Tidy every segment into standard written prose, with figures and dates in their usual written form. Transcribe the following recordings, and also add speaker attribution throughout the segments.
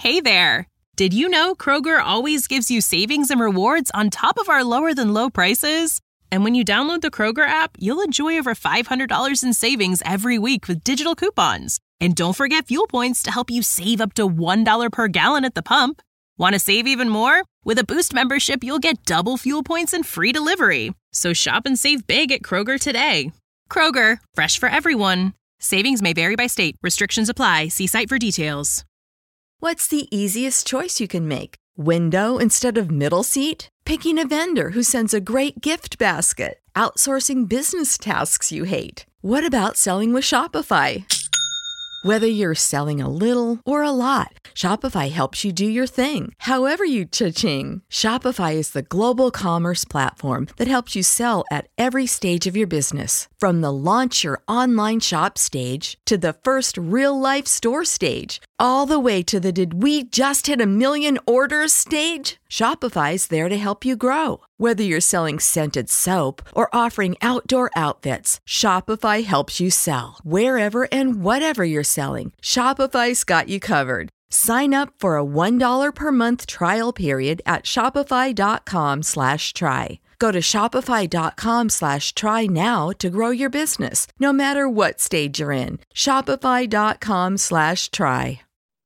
Speaker 1: Hey there! Did you know Kroger always gives you savings and rewards on top of our lower-than-low prices? And when you download the Kroger app, you'll enjoy over $500 in savings every week with digital coupons. And don't forget fuel points to help you save up to $1 per gallon at the pump. Want to save even more? With a Boost membership, you'll get double fuel points and free delivery. So shop and save big at Kroger today. Kroger, fresh for everyone. Savings may vary by state. Restrictions apply. See site for details.
Speaker 2: What's the easiest choice you can make? Window instead of middle seat? Picking a vendor who sends a great gift basket? Outsourcing business tasks you hate? What about selling with Shopify? Whether you're selling a little or a lot, Shopify helps you do your thing, however you cha-ching. Shopify is the global commerce platform that helps you sell at every stage of your business. From the launch your online shop stage to the first real-life store stage, all the way to the did we just hit a million orders stage. Shopify's there to help you grow. Whether you're selling scented soap or offering outdoor outfits, Shopify helps you sell. Wherever and whatever you're selling, Shopify's got you covered. Sign up for a $1 per month trial period at shopify.com/try. Go to shopify.com/try now to grow your business, no matter what stage you're in. Shopify.com/try.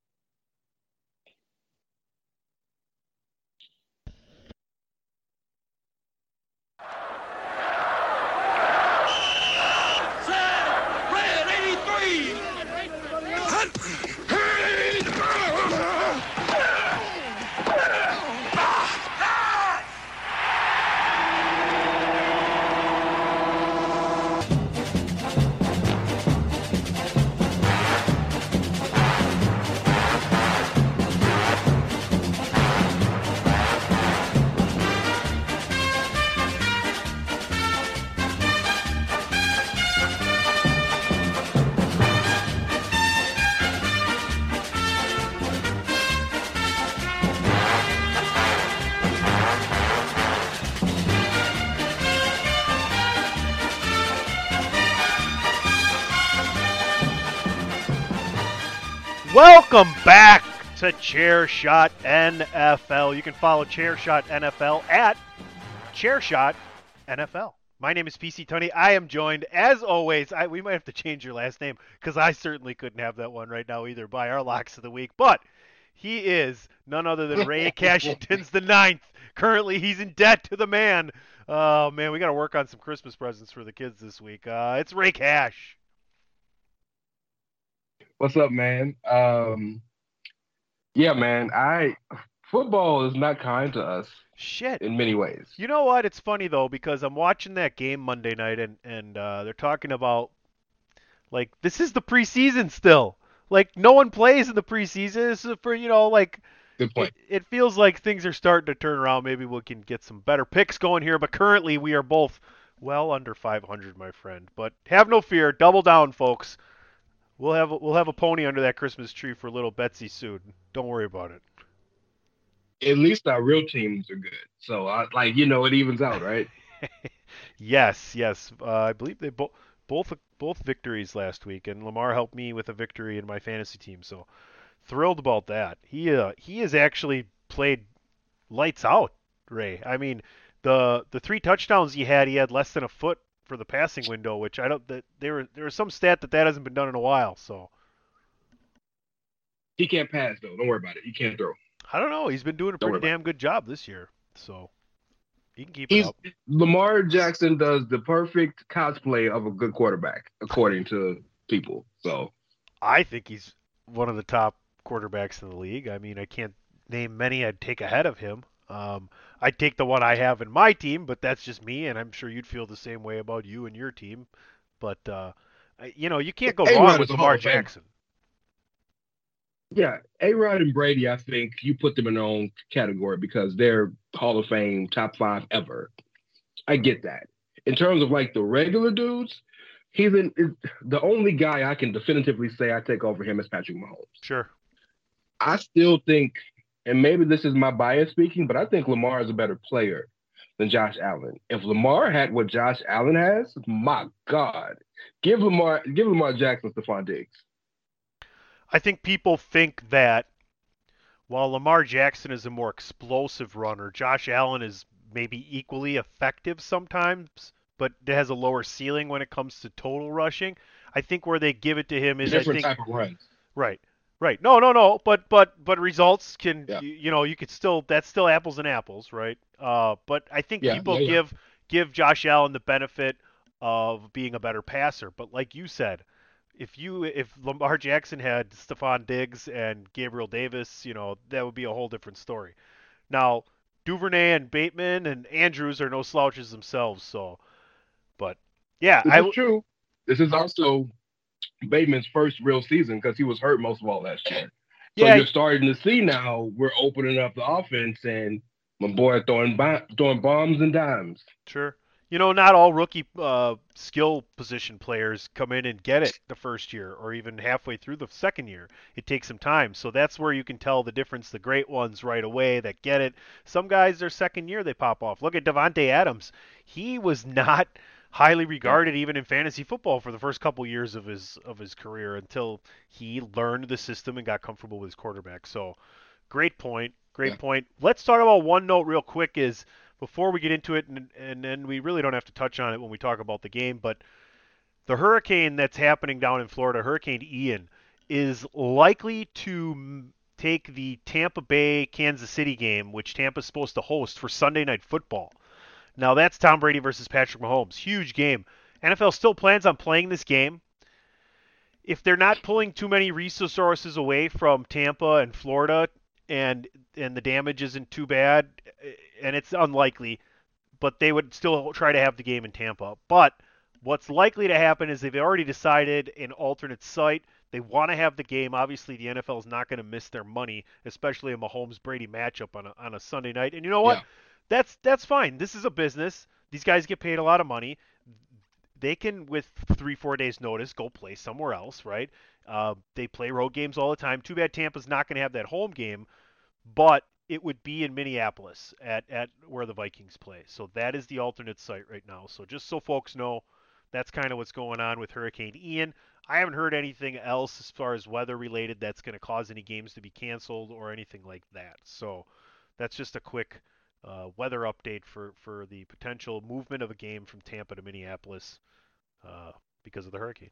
Speaker 3: Welcome back to Chairshot NFL. You can follow Chairshot NFL at Chairshot NFL. My name is PC Tony. I am joined, as always, we might have to change your last name because I certainly couldn't have that one right now either, by our locks of the week. But he is none other than Ray Cashington's the ninth. Currently, he's in debt to the man. Oh, man, we got to work on some Christmas presents for the kids this week. It's Ray Cash.
Speaker 4: What's up, man? Yeah, man. Football is not kind to us.
Speaker 3: Shit.
Speaker 4: In many ways.
Speaker 3: You know what? It's funny though because I'm watching that game Monday night and they're talking about like this is the preseason still. Like no one plays in the preseason. This is for like.
Speaker 4: Good point.
Speaker 3: It feels like things are starting to turn around. Maybe we can get some better picks going here, but currently we are both well under 500, my friend. But have no fear. Double down, folks. We'll have a pony under that Christmas tree for little Betsy soon. Don't worry about it.
Speaker 4: At least our real teams are good. So, it evens out, right?
Speaker 3: Yes. I believe they both victories last week, and Lamar helped me with a victory in my fantasy team. So, thrilled about that. He has actually played lights out, Ray. I mean, the 3 touchdowns he had less than a foot for the passing window, which there was some stat that hasn't been done in a while. So
Speaker 4: he can't pass though. Don't worry about it. He can't throw.
Speaker 3: I don't know. He's been doing a pretty damn good job this year, so he can keep it up.
Speaker 4: Lamar Jackson does the perfect cosplay of a good quarterback, according to people. So
Speaker 3: I think he's one of the top quarterbacks in the league. I mean, I can't name many I'd take ahead of him. I'd take the one I have in my team, but that's just me, and I'm sure you'd feel the same way about you and your team. But, you can't go wrong with Lamar Jackson.
Speaker 4: Yeah, A-Rod and Brady, I think you put them in their own category because they're Hall of Fame, top 5 ever. I get that. In terms of, the regular dudes, the only guy I can definitively say I take over him is Patrick Mahomes.
Speaker 3: Sure.
Speaker 4: I still think, and maybe this is my bias speaking, but I think Lamar is a better player than Josh Allen. If Lamar had what Josh Allen has, my God, give Lamar Jackson Stephon Diggs.
Speaker 3: I think people think that while Lamar Jackson is a more explosive runner, Josh Allen is maybe equally effective sometimes, but has a lower ceiling when it comes to total rushing. I think where they give it to him is
Speaker 4: Different type of runs.
Speaker 3: Right. Right. No. But results can
Speaker 4: Yeah.
Speaker 3: you could still, that's still apples and apples, right? But I think
Speaker 4: Yeah,
Speaker 3: people
Speaker 4: yeah.
Speaker 3: give Josh Allen the benefit of being a better passer. But like you said, if Lamar Jackson had Stephon Diggs and Gabriel Davis, that would be a whole different story. Now, Duvernay and Bateman and Andrews are no slouches themselves, so but yeah,
Speaker 4: This is true. This is also Bateman's first real season because he was hurt most of all last year. So
Speaker 3: yeah,
Speaker 4: you're starting to see now we're opening up the offense and my boy throwing bombs and dimes.
Speaker 3: sure. Not all rookie skill position players come in and get it the first year or even halfway through the second year. It takes some time. So that's where you can tell the difference. The great ones right away that get it. Some guys, their second year, they pop off. Look at Devontae Adams. He was not highly regarded even in fantasy football for the first couple years of his career until he learned the system and got comfortable with his quarterback. So great point. Great point. Let's talk about one note real quick is before we get into it, and then we really don't have to touch on it when we talk about the game, but the hurricane that's happening down in Florida, Hurricane Ian, is likely to take the Tampa Bay Kansas City game, which Tampa's supposed to host for Sunday Night Football. Now that's Tom Brady versus Patrick Mahomes. Huge game. NFL still plans on playing this game. If they're not pulling too many resources away from Tampa and Florida, and the damage isn't too bad, and it's unlikely, but they would still try to have the game in Tampa. But what's likely to happen is they've already decided an alternate site. They want to have the game. Obviously, the NFL is not going to miss their money, especially a Mahomes-Brady matchup on a Sunday night. And you know what?
Speaker 4: Yeah.
Speaker 3: That's fine. This is a business. These guys get paid a lot of money. They can, with 3-4 days notice, go play somewhere else, right? They play road games all the time. Too bad Tampa's not going to have that home game, but it would be in Minneapolis at where the Vikings play. So that is the alternate site right now. So just so folks know, that's kind of what's going on with Hurricane Ian. I haven't heard anything else as far as weather related that's going to cause any games to be canceled or anything like that. So that's just a quick weather update for the potential movement of a game from Tampa to Minneapolis because of the hurricane.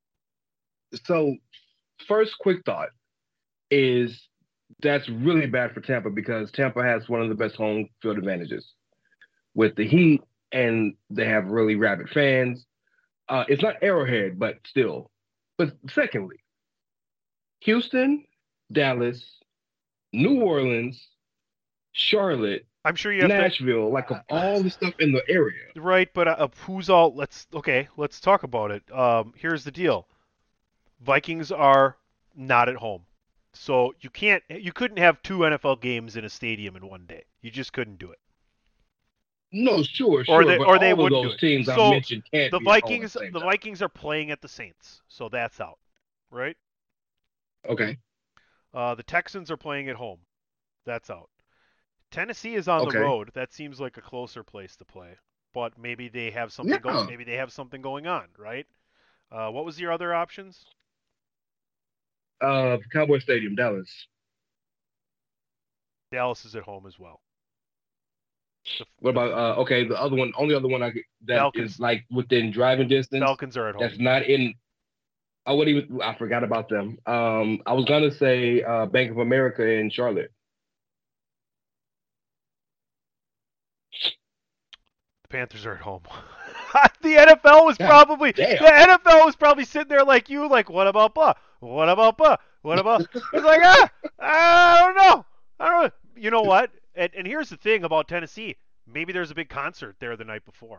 Speaker 4: So, first quick thought is that's really bad for Tampa because Tampa has one of the best home field advantages with the heat, and they have really rabid fans. It's not Arrowhead, but still. But secondly, Houston, Dallas, New Orleans, Charlotte,
Speaker 3: I'm sure you have
Speaker 4: Nashville, like of all the stuff in the area.
Speaker 3: Right, but who's all? Let's talk about it. Here's the deal: Vikings are not at home, so you couldn't have 2 NFL games in a stadium in one day. You just couldn't do it.
Speaker 4: No, sure,
Speaker 3: Or
Speaker 4: but
Speaker 3: they
Speaker 4: all
Speaker 3: would
Speaker 4: of those teams I
Speaker 3: So
Speaker 4: mentioned can't
Speaker 3: the
Speaker 4: be at home
Speaker 3: Vikings
Speaker 4: at the same
Speaker 3: the
Speaker 4: time.
Speaker 3: Vikings are playing at the Saints, so that's out, right?
Speaker 4: Okay.
Speaker 3: The Texans are playing at home, that's out. Tennessee is on the
Speaker 4: Okay.
Speaker 3: road. That seems like a closer place to play, but maybe they have something
Speaker 4: Yeah.
Speaker 3: maybe they have something going on, right? What was your other options?
Speaker 4: Cowboy Stadium, Dallas.
Speaker 3: Dallas is at home as well.
Speaker 4: What about okay, the other one, only other one that
Speaker 3: Falcons.
Speaker 4: is like within driving distance.
Speaker 3: Falcons are at home.
Speaker 4: That's not in. I forgot about them. I was gonna say Bank of America in Charlotte.
Speaker 3: The Panthers are at home. The NFL was probably sitting there like you, like what about Buh? What about Buh? What about? He's like I don't know. You know what? And here's the thing about Tennessee. Maybe there's a big concert there the night before.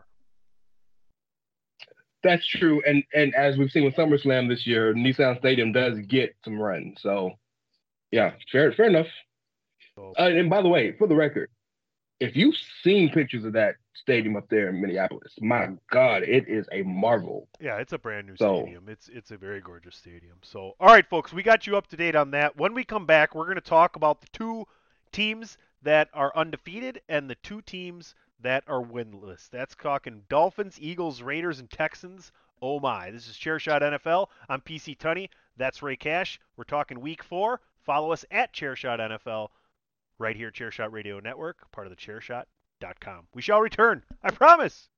Speaker 4: That's true, and as we've seen with SummerSlam this year, Nissan Stadium does get some run. So, yeah, fair enough.
Speaker 3: So,
Speaker 4: And by the way, for the record, if you've seen pictures of that stadium up there in Minneapolis, my God, it is a marvel.
Speaker 3: yeah, it's a brand new stadium. It's a very gorgeous stadium. So, all right, folks, we got you up to date on that. When we come back, we're going to talk about the 2 teams that are undefeated and the 2 teams that are winless. That's talking Dolphins, Eagles, Raiders, and Texans. Oh my. This is Chairshot NFL. I'm PC Tunney. That's Ray Cash. We're talking week 4. Follow us at Chairshot NFL right here, Chairshot Radio Network, part of the Chairshot.com. We shall return. I promise.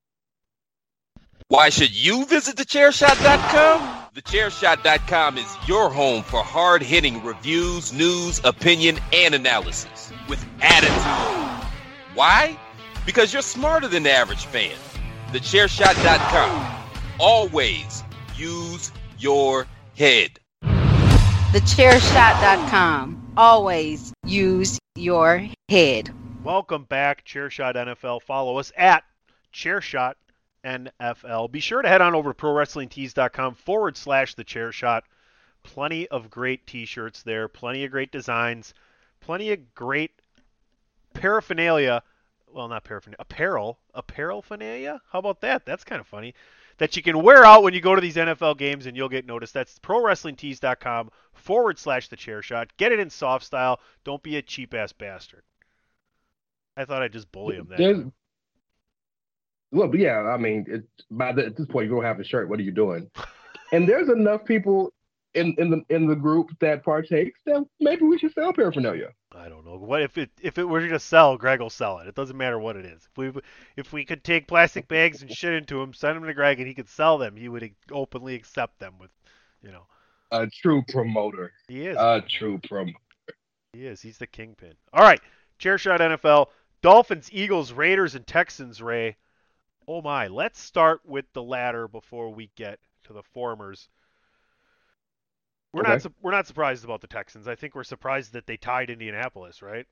Speaker 5: Why should you visit thechairshot.com? Thechairshot.com is your home for hard-hitting reviews, news, opinion, and analysis with attitude. Why? Because you're smarter than the average fan. Thechairshot.com. Always use your head.
Speaker 6: Thechairshot.com. Always use your head.
Speaker 3: Welcome back, Chairshot NFL. Follow us at Chairshot NFL. Be sure to head on over to ProWrestlingTees.com/thechairshot. Plenty of great t-shirts there, plenty of great designs, plenty of great paraphernalia. Well, not paraphernalia, apparel-phernalia? How about that? That's kind of funny. That you can wear out when you go to these NFL games and you'll get noticed. That's ProWrestlingTees.com/thechairshot. Get it in soft style. Don't be a cheap-ass bastard. I thought I'd just bully him that.
Speaker 4: Well, yeah, I mean, at this point, you don't have a shirt. What are you doing? And there's enough people in the group that partakes that maybe we should sell paraphernalia.
Speaker 3: I don't know. What if it were to sell? Greg will sell it. It doesn't matter what it is. If we could take plastic bags and shit into them, send them to Greg, and he could sell them, he would openly accept them with,
Speaker 4: a true promoter.
Speaker 3: He is
Speaker 4: a true promoter.
Speaker 3: He is. He's the kingpin. All right, Chairshot NFL. Dolphins, Eagles, Raiders, and Texans. Ray. Oh my, let's start with the latter before we get to the formers. We're not surprised about the Texans. I think we're surprised that they tied Indianapolis, right?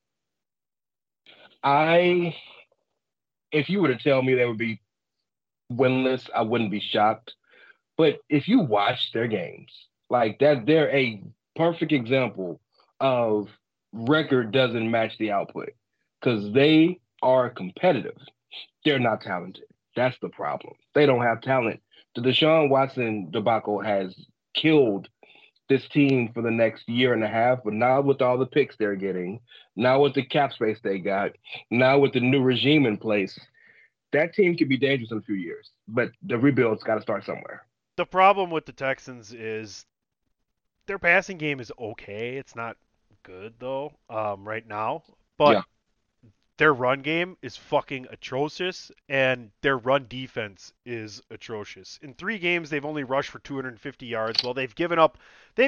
Speaker 4: If you were to tell me they would be winless, I wouldn't be shocked. But if you watch their games, like that, they're a perfect example of record doesn't match the output because they are competitive. They're not talented. That's the problem. They don't have talent. The Deshaun Watson debacle has killed this team for the next year and a half, but now with all the picks they're getting, now with the cap space they got, now with the new regime in place, that team could be dangerous in a few years. But the rebuild's got to start somewhere.
Speaker 3: The problem with the Texans is their passing game is okay. It's not good, though, right now. But yeah. Their run game is fucking atrocious, and their run defense is atrocious. In 3 games, they've only rushed for 250 yards. Well, they've given up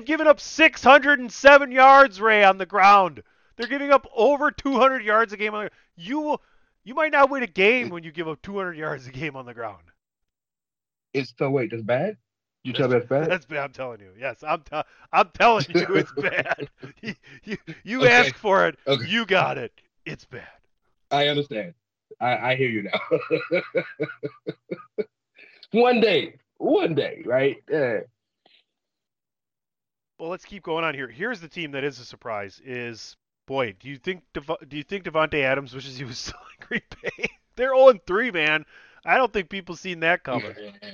Speaker 3: 607 yards, Ray, on the ground. They're giving up over 200 yards a game on the ground. You might not win a game when you give up 200 yards a game on the ground.
Speaker 4: That's bad? You tell me that's bad?
Speaker 3: That's bad. I'm telling you. Yes, I'm telling you it's bad. You okay. Ask for it. Okay. You got it. It's bad.
Speaker 4: I understand. I hear you now. One day, right? Yeah.
Speaker 3: Well, let's keep going on here. Here's the team that is a surprise. Do you think Devontae Adams wishes he was still in Green Bay? They're 0-3, man. I don't think people seen that coming.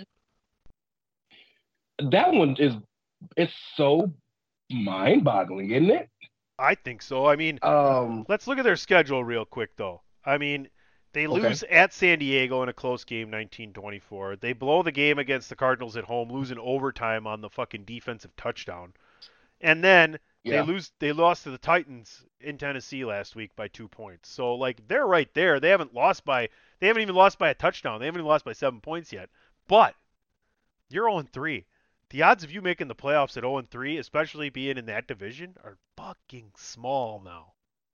Speaker 4: That one it's so mind-boggling, isn't it?
Speaker 3: I think so. I mean, let's look at their schedule real quick, though. I mean, they lose at San Diego in a close game, 19-24. They blow the game against the Cardinals at home, losing overtime on the fucking defensive touchdown. And then they lost to the Titans in Tennessee last week by 2 points. So, like, they're right there. They haven't even lost by a touchdown. They haven't even lost by 7 points yet. But you're 0-3. The odds of you making the playoffs at 0-3, especially being in that division, are fucking small now.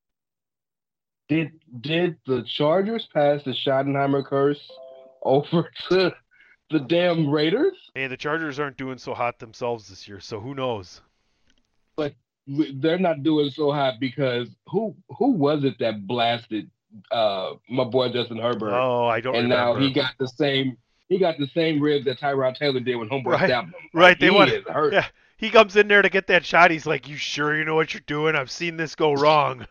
Speaker 4: Did the Chargers pass the Schottenheimer curse over to the damn Raiders?
Speaker 3: Hey, the Chargers aren't doing so hot themselves this year, so who knows?
Speaker 4: But they're not doing so hot because who was it that blasted my boy Justin Herbert?
Speaker 3: Oh, I don't remember.
Speaker 4: And now he got the same ribs that Tyrod Taylor did when homeboy stabbed him.
Speaker 3: Right, they want hurt. Yeah, he comes in there to get that shot. He's like, "You sure you know what you're doing? I've seen this go wrong."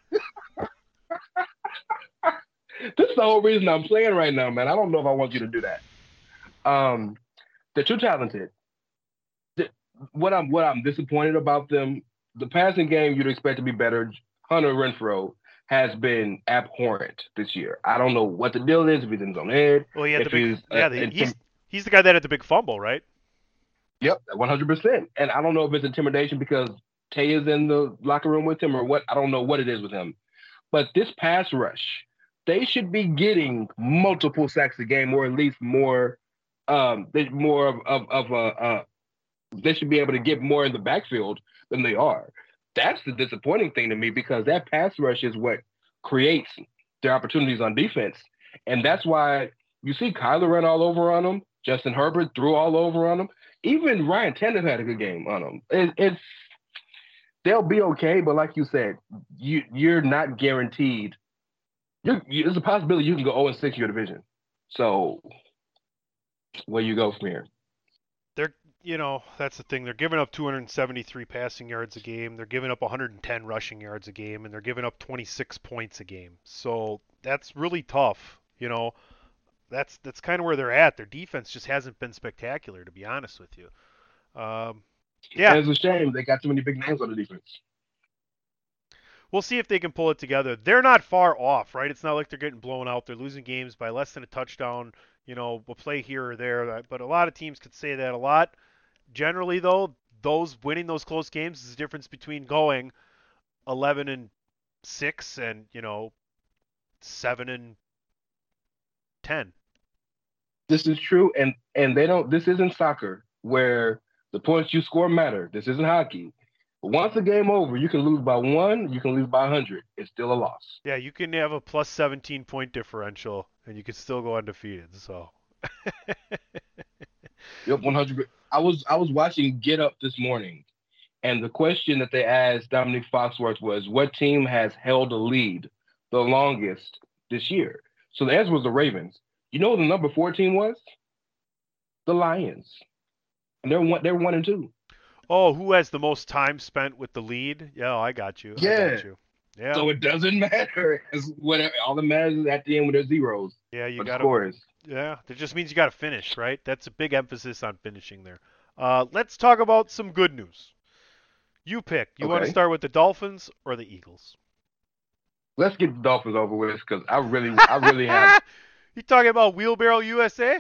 Speaker 4: This is the whole reason I'm playing right now, man. I don't know if I want you to do that. They're too talented. What I'm disappointed about them, the passing game you'd expect to be better. Hunter Renfrow has been abhorrent this year. I don't know what the deal is, if he's in his own head.
Speaker 3: Well, he had he's the guy that had the big fumble, right?
Speaker 4: Yep, 100%. And I don't know if it's intimidation because Tay is in the locker room with him or what. I don't know what it is with him. But this pass rush, they should be getting multiple sacks a game, or at least more. They should be able to get more in the backfield than they are. That's the disappointing thing to me, because that pass rush is what creates their opportunities on defense. And that's why you see Kyler run all over on them. Justin Herbert threw all over on them. Even Ryan Tannehill had a good game on them. They'll be okay, but like you said, you're not guaranteed. There's a possibility you can go 0-6 in your division. So where you go from here?
Speaker 3: That's the thing. They're giving up 273 passing yards a game. They're giving up 110 rushing yards a game, and they're giving up 26 points a game. So that's really tough. That's kind of where they're at. Their defense just hasn't been spectacular, to be honest with you. Yeah,
Speaker 4: it's a shame they got too many big names on the defense.
Speaker 3: We'll see if they can pull it together. They're not far off, right? It's not like they're getting blown out. They're losing games by less than a touchdown. We'll play here or there, but a lot of teams could say that a lot. Generally, though, those winning those close games is the difference between going 11-6 and 7-10.
Speaker 4: This is true, and they don't. This isn't soccer where the points you score matter. This isn't hockey. Once the game over, you can lose by 1, you can lose by 100. It's still a loss.
Speaker 3: Yeah, you can have a plus 17 point differential, and you can still go undefeated. So.
Speaker 4: Yep, 100. I was watching Get Up this morning, and the question that they asked Dominique Foxworth was, what team has held a lead the longest this year? So the answer was the Ravens. You know what the number 4 team was? The Lions. And they're 1-2.
Speaker 3: Oh, who has the most time spent with the lead? Yeah, I got you.
Speaker 4: Yeah.
Speaker 3: I got you. Yeah.
Speaker 4: So it doesn't matter. All that matters is at the end when there's zeros.
Speaker 3: Yeah, you got
Speaker 4: scores.
Speaker 3: Yeah, that just means you got to finish, right? That's a big emphasis on finishing there. Let's talk about some good news. You pick. You want to start with the Dolphins or the Eagles?
Speaker 4: Let's get the Dolphins over with, because I really have.
Speaker 3: You talking about Wheelbarrow USA?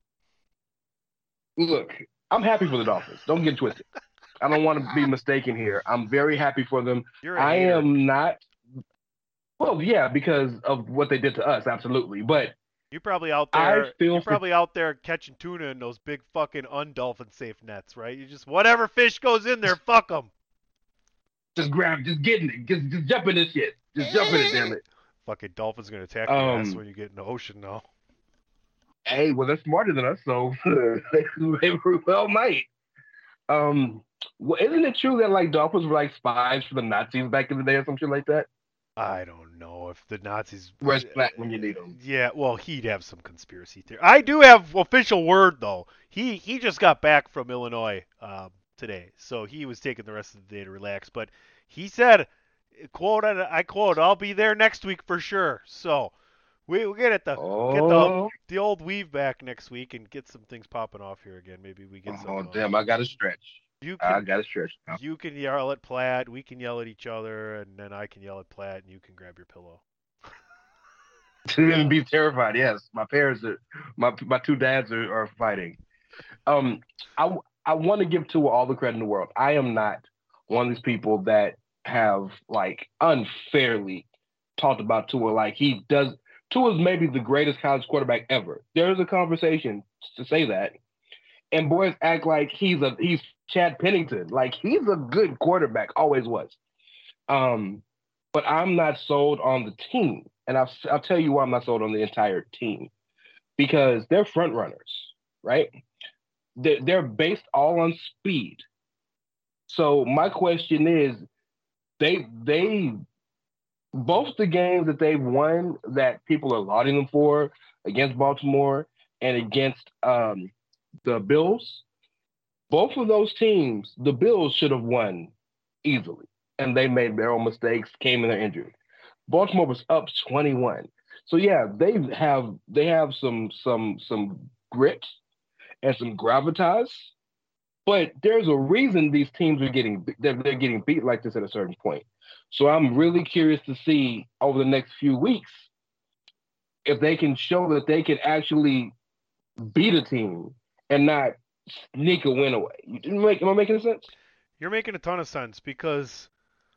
Speaker 4: Look, I'm happy for the Dolphins. Don't get twisted. I don't want to be mistaken here. I'm very happy for them. I am not. Well, yeah, because of what they did to us, absolutely. But
Speaker 3: you're probably out there catching tuna in those big fucking undolphin safe nets, right? You just whatever fish goes in there, fuck them.
Speaker 4: Just getting it, just jump in this shit, just jump in it, damn it.
Speaker 3: Fucking dolphins gonna attack your ass when you get in the ocean now.
Speaker 4: Hey, well, they're smarter than us, so they well might. Well, isn't it true that like dolphins were like spies for the Nazis back in the day or some shit like that?
Speaker 3: I don't know if the Nazis.
Speaker 4: Where's Black when you need them?
Speaker 3: Yeah, well, he'd have some conspiracy theory. I do have official word though. He just got back from Illinois today, so he was taking the rest of the day to relax. But he said, I quote, "I'll be there next week for sure." So we'll get the old weave back next week and get some things popping off here again. Maybe we get some.
Speaker 4: Oh damn! I got to stretch. I got to stretch now.
Speaker 3: You can yell at Platt, we can yell at each other, and then I can yell at Platt, and you can grab your pillow.
Speaker 4: To be terrified, yes. My parents my 2 dads are fighting. I want to give Tua all the credit in the world. I am not one of these people that have like unfairly talked about Tua like he does. Tua's maybe the greatest college quarterback ever. There is a conversation to say that, and boys act like he's Chad Pennington. Like, he's a good quarterback, always was. But I'm not sold on the team. And I'll tell you why I'm not sold on the entire team. Because they're front runners, right? They're based all on speed. So my question is, they both the games that they've won that people are lauding them for, against Baltimore and against the Bills, both of those teams, the Bills should have won easily, and they made their own mistakes, came in there injured. Baltimore was up 21. So yeah, they have some grit and some gravitas, but there's a reason these teams are they're getting beat like this at a certain point. So I'm really curious to see over the next few weeks if they can show that they can actually beat a team and not sneak a win away. Am I making sense?
Speaker 3: You're making a ton of sense because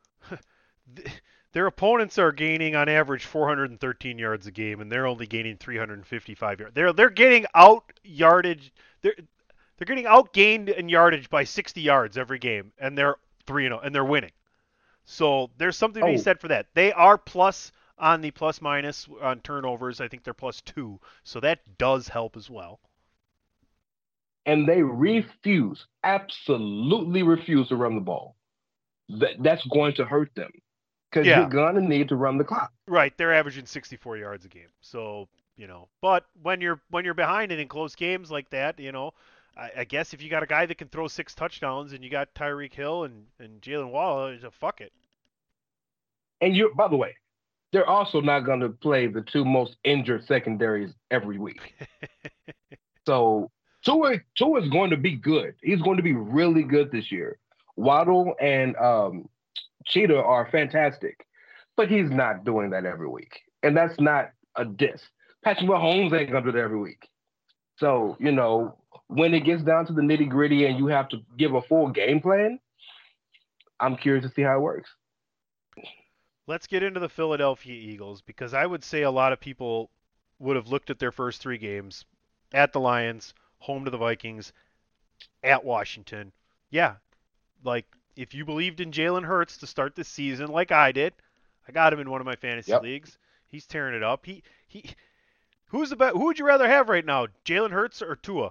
Speaker 3: their opponents are gaining on average 413 yards a game, and they're only gaining 355 yards. They're getting out yardage. They're getting outgained in yardage by 60 yards every game, and they're 3-0, and they're winning. So there's something to be said for that. They are plus on the plus minus on turnovers. I think they're +2, so that does help as well.
Speaker 4: And they absolutely refuse to run the ball. That's going to hurt them because you're going to need to run the clock.
Speaker 3: Right, they're averaging 64 yards a game. So, but when you're behind and in close games like that, I guess if you got a guy that can throw 6 touchdowns and you got Tyreek Hill and Jalen Waddle, fuck it.
Speaker 4: And by the way, they're also not going to play the 2 most injured secondaries every week. So Tua is going to be good. He's going to be really good this year. Waddle and Cheetah are fantastic, but he's not doing that every week. And that's not a diss. Patrick Mahomes ain't going to do that every week. So, when it gets down to the nitty-gritty and you have to give a full game plan, I'm curious to see how it works.
Speaker 3: Let's get into the Philadelphia Eagles, because I would say a lot of people would have looked at their first 3 games at the Lions, home to the Vikings, at Washington. Yeah, like if you believed in Jalen Hurts to start this season like I did, I got him in one of my fantasy leagues. He's tearing it up. Who would you rather have right now, Jalen Hurts or Tua?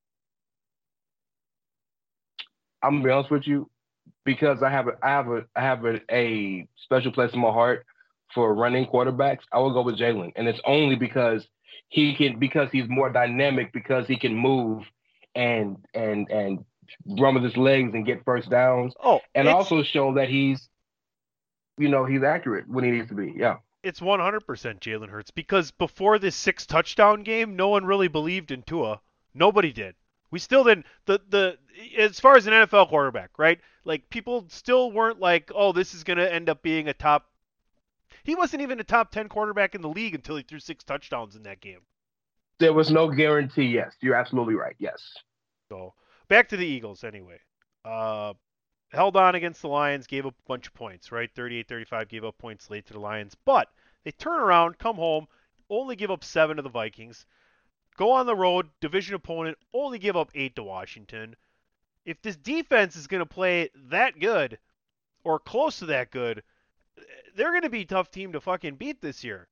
Speaker 4: I'm gonna be honest with you, because I have a special place in my heart for running quarterbacks. I will go with Jalen, and it's only because he's more dynamic, because he can move and run with his legs and get first downs. And also show that he's accurate when he needs to be. Yeah.
Speaker 3: It's 100% Jalen Hurts, because before this 6 touchdown game, no one really believed in Tua. Nobody did. We still didn't. As far as an NFL quarterback, right? Like, people still weren't like, oh, this is going to end up being a top. He wasn't even a top 10 quarterback in the league until he threw 6 touchdowns in that game.
Speaker 4: There was no guarantee. Yes, you're absolutely right. Yes.
Speaker 3: So back to the Eagles anyway. Held on against the Lions, gave up a bunch of points, right? 38-35, gave up points late to the Lions. But they turn around, come home, only give up 7 to the Vikings. Go on the road, division opponent, only give up 8 to Washington. If this defense is going to play that good, or close to that good, they're going to be a tough team to fucking beat this year.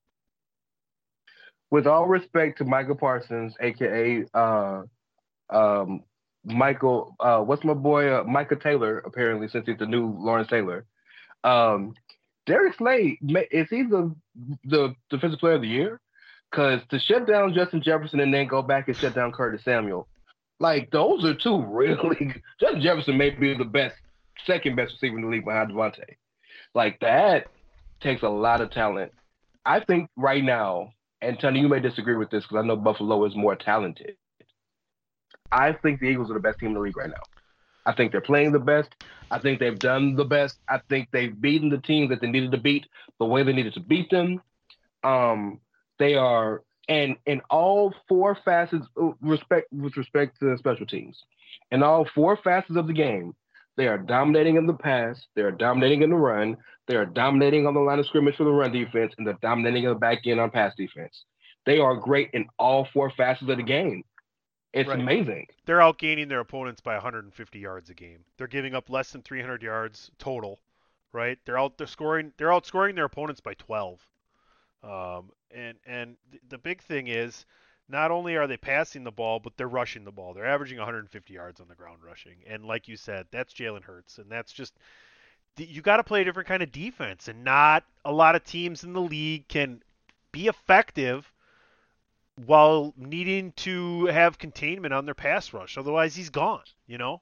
Speaker 4: With all respect to Michael Parsons, a.k.a. Michael, what's my boy, Micah Taylor, apparently, since he's the new Lawrence Taylor. Darius Slay, is he the defensive player of the year? Because to shut down Justin Jefferson and then go back and shut down Curtis Samuel, like, those are 2 really. Justin Jefferson may be the second best receiver in the league behind Devontae. Like, that takes a lot of talent. I think right now, and Tony, you may disagree with this because I know Buffalo is more talented. I think the Eagles are the best team in the league right now. I think they're playing the best. I think they've done the best. I think they've beaten the teams that they needed to beat the way they needed to beat them. They are, and in all 4 facets with respect to special teams, in all 4 facets of the game, they are dominating in the pass, they are dominating in the run, they are dominating on the line of scrimmage for the run defense, and they're dominating in the back end on pass defense. They are great in all 4 facets of the game. It's amazing.
Speaker 3: They're outgaining their opponents by 150 yards a game. They're giving up less than 300 yards total, right? They're outscoring their opponents by 12. And the big thing is, not only are they passing the ball, but they're rushing the ball. They're averaging 150 yards on the ground rushing. And like you said, that's Jalen Hurts. And that's just, you got to play a different kind of defense. And not a lot of teams in the league can be effective while needing to have containment on their pass rush. Otherwise, he's gone,
Speaker 4: And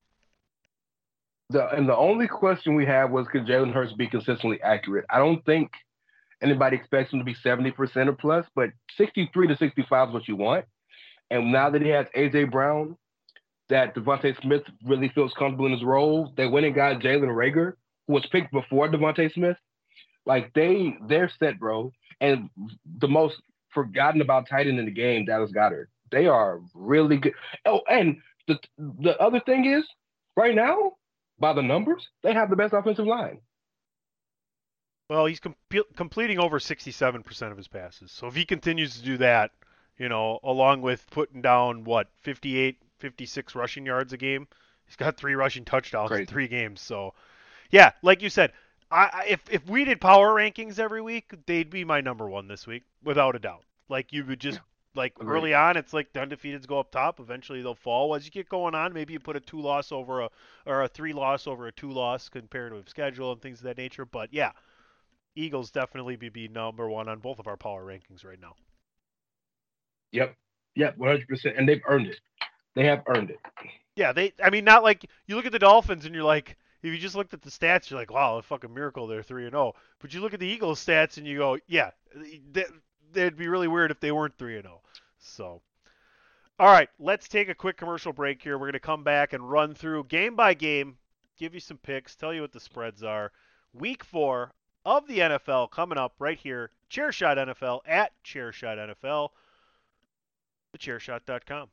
Speaker 4: the only question we had was, could Jalen Hurts be consistently accurate? I don't think anybody expects him to be 70% or plus, but 63 to 65 is what you want. And now that he has A.J. Brown, that Devontae Smith really feels comfortable in his role, they went and got Jalen Reagor, who was picked before Devontae Smith. Like, they're set, bro. And the most forgotten about tight end in the game, Dallas Goedert. They are really good. Oh, and the other thing is, right now, by the numbers, they have the best offensive line.
Speaker 3: Well, he's completing over 67% of his passes. So if he continues to do that, along with putting down, 58, 56 rushing yards a game, he's got 3 rushing touchdowns in 3 games. So, yeah, like you said, if we did power rankings every week, they'd be my number 1 this week, without a doubt. Like, you would just, early on, it's like the undefeateds go up top. Eventually, they'll fall. As you get going on, maybe you put a 2-loss over a 3-loss over a 2-loss comparative schedule and things of that nature. But, yeah. Eagles definitely be number 1 on both of our power rankings right now.
Speaker 4: Yep, 100%, and they've earned it. They have earned it.
Speaker 3: Yeah, not like you look at the Dolphins and you're like, if you just looked at the stats, you're like, wow, a fucking miracle they're 3-0. But you look at the Eagles stats and you go, yeah, they'd be really weird if they weren't 3-0. So, all right, let's take a quick commercial break here. We're going to come back and run through game by game, give you some picks, tell you what the spreads are. Week 4 of the NFL coming up right here. Chairshot NFL at Chairshot NFL. TheChairShot.com.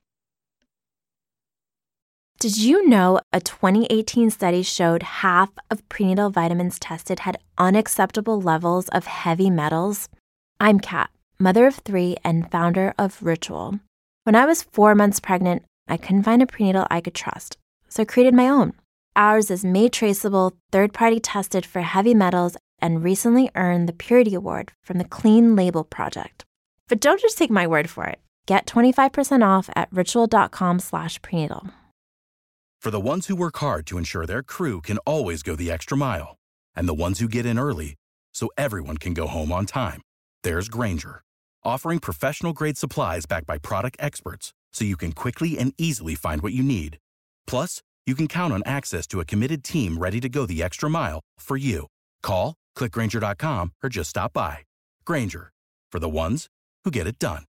Speaker 7: Did you know a 2018 study showed half of prenatal vitamins tested had unacceptable levels of heavy metals? I'm Kat, mother of 3 and founder of Ritual. When I was 4 months pregnant, I couldn't find a prenatal I could trust, so I created my own. Ours is made traceable, third-party tested for heavy metals, and recently earned the Purity Award from the Clean Label Project. But don't just take my word for it. Get 25% off at ritual.com/prenatal.
Speaker 8: For the ones who work hard to ensure their crew can always go the extra mile, and the ones who get in early so everyone can go home on time, there's Grainger, offering professional-grade supplies backed by product experts so you can quickly and easily find what you need. Plus, you can count on access to a committed team ready to go the extra mile for you. Call, click Grainger.com, or just stop by. Grainger, for the ones who get it done.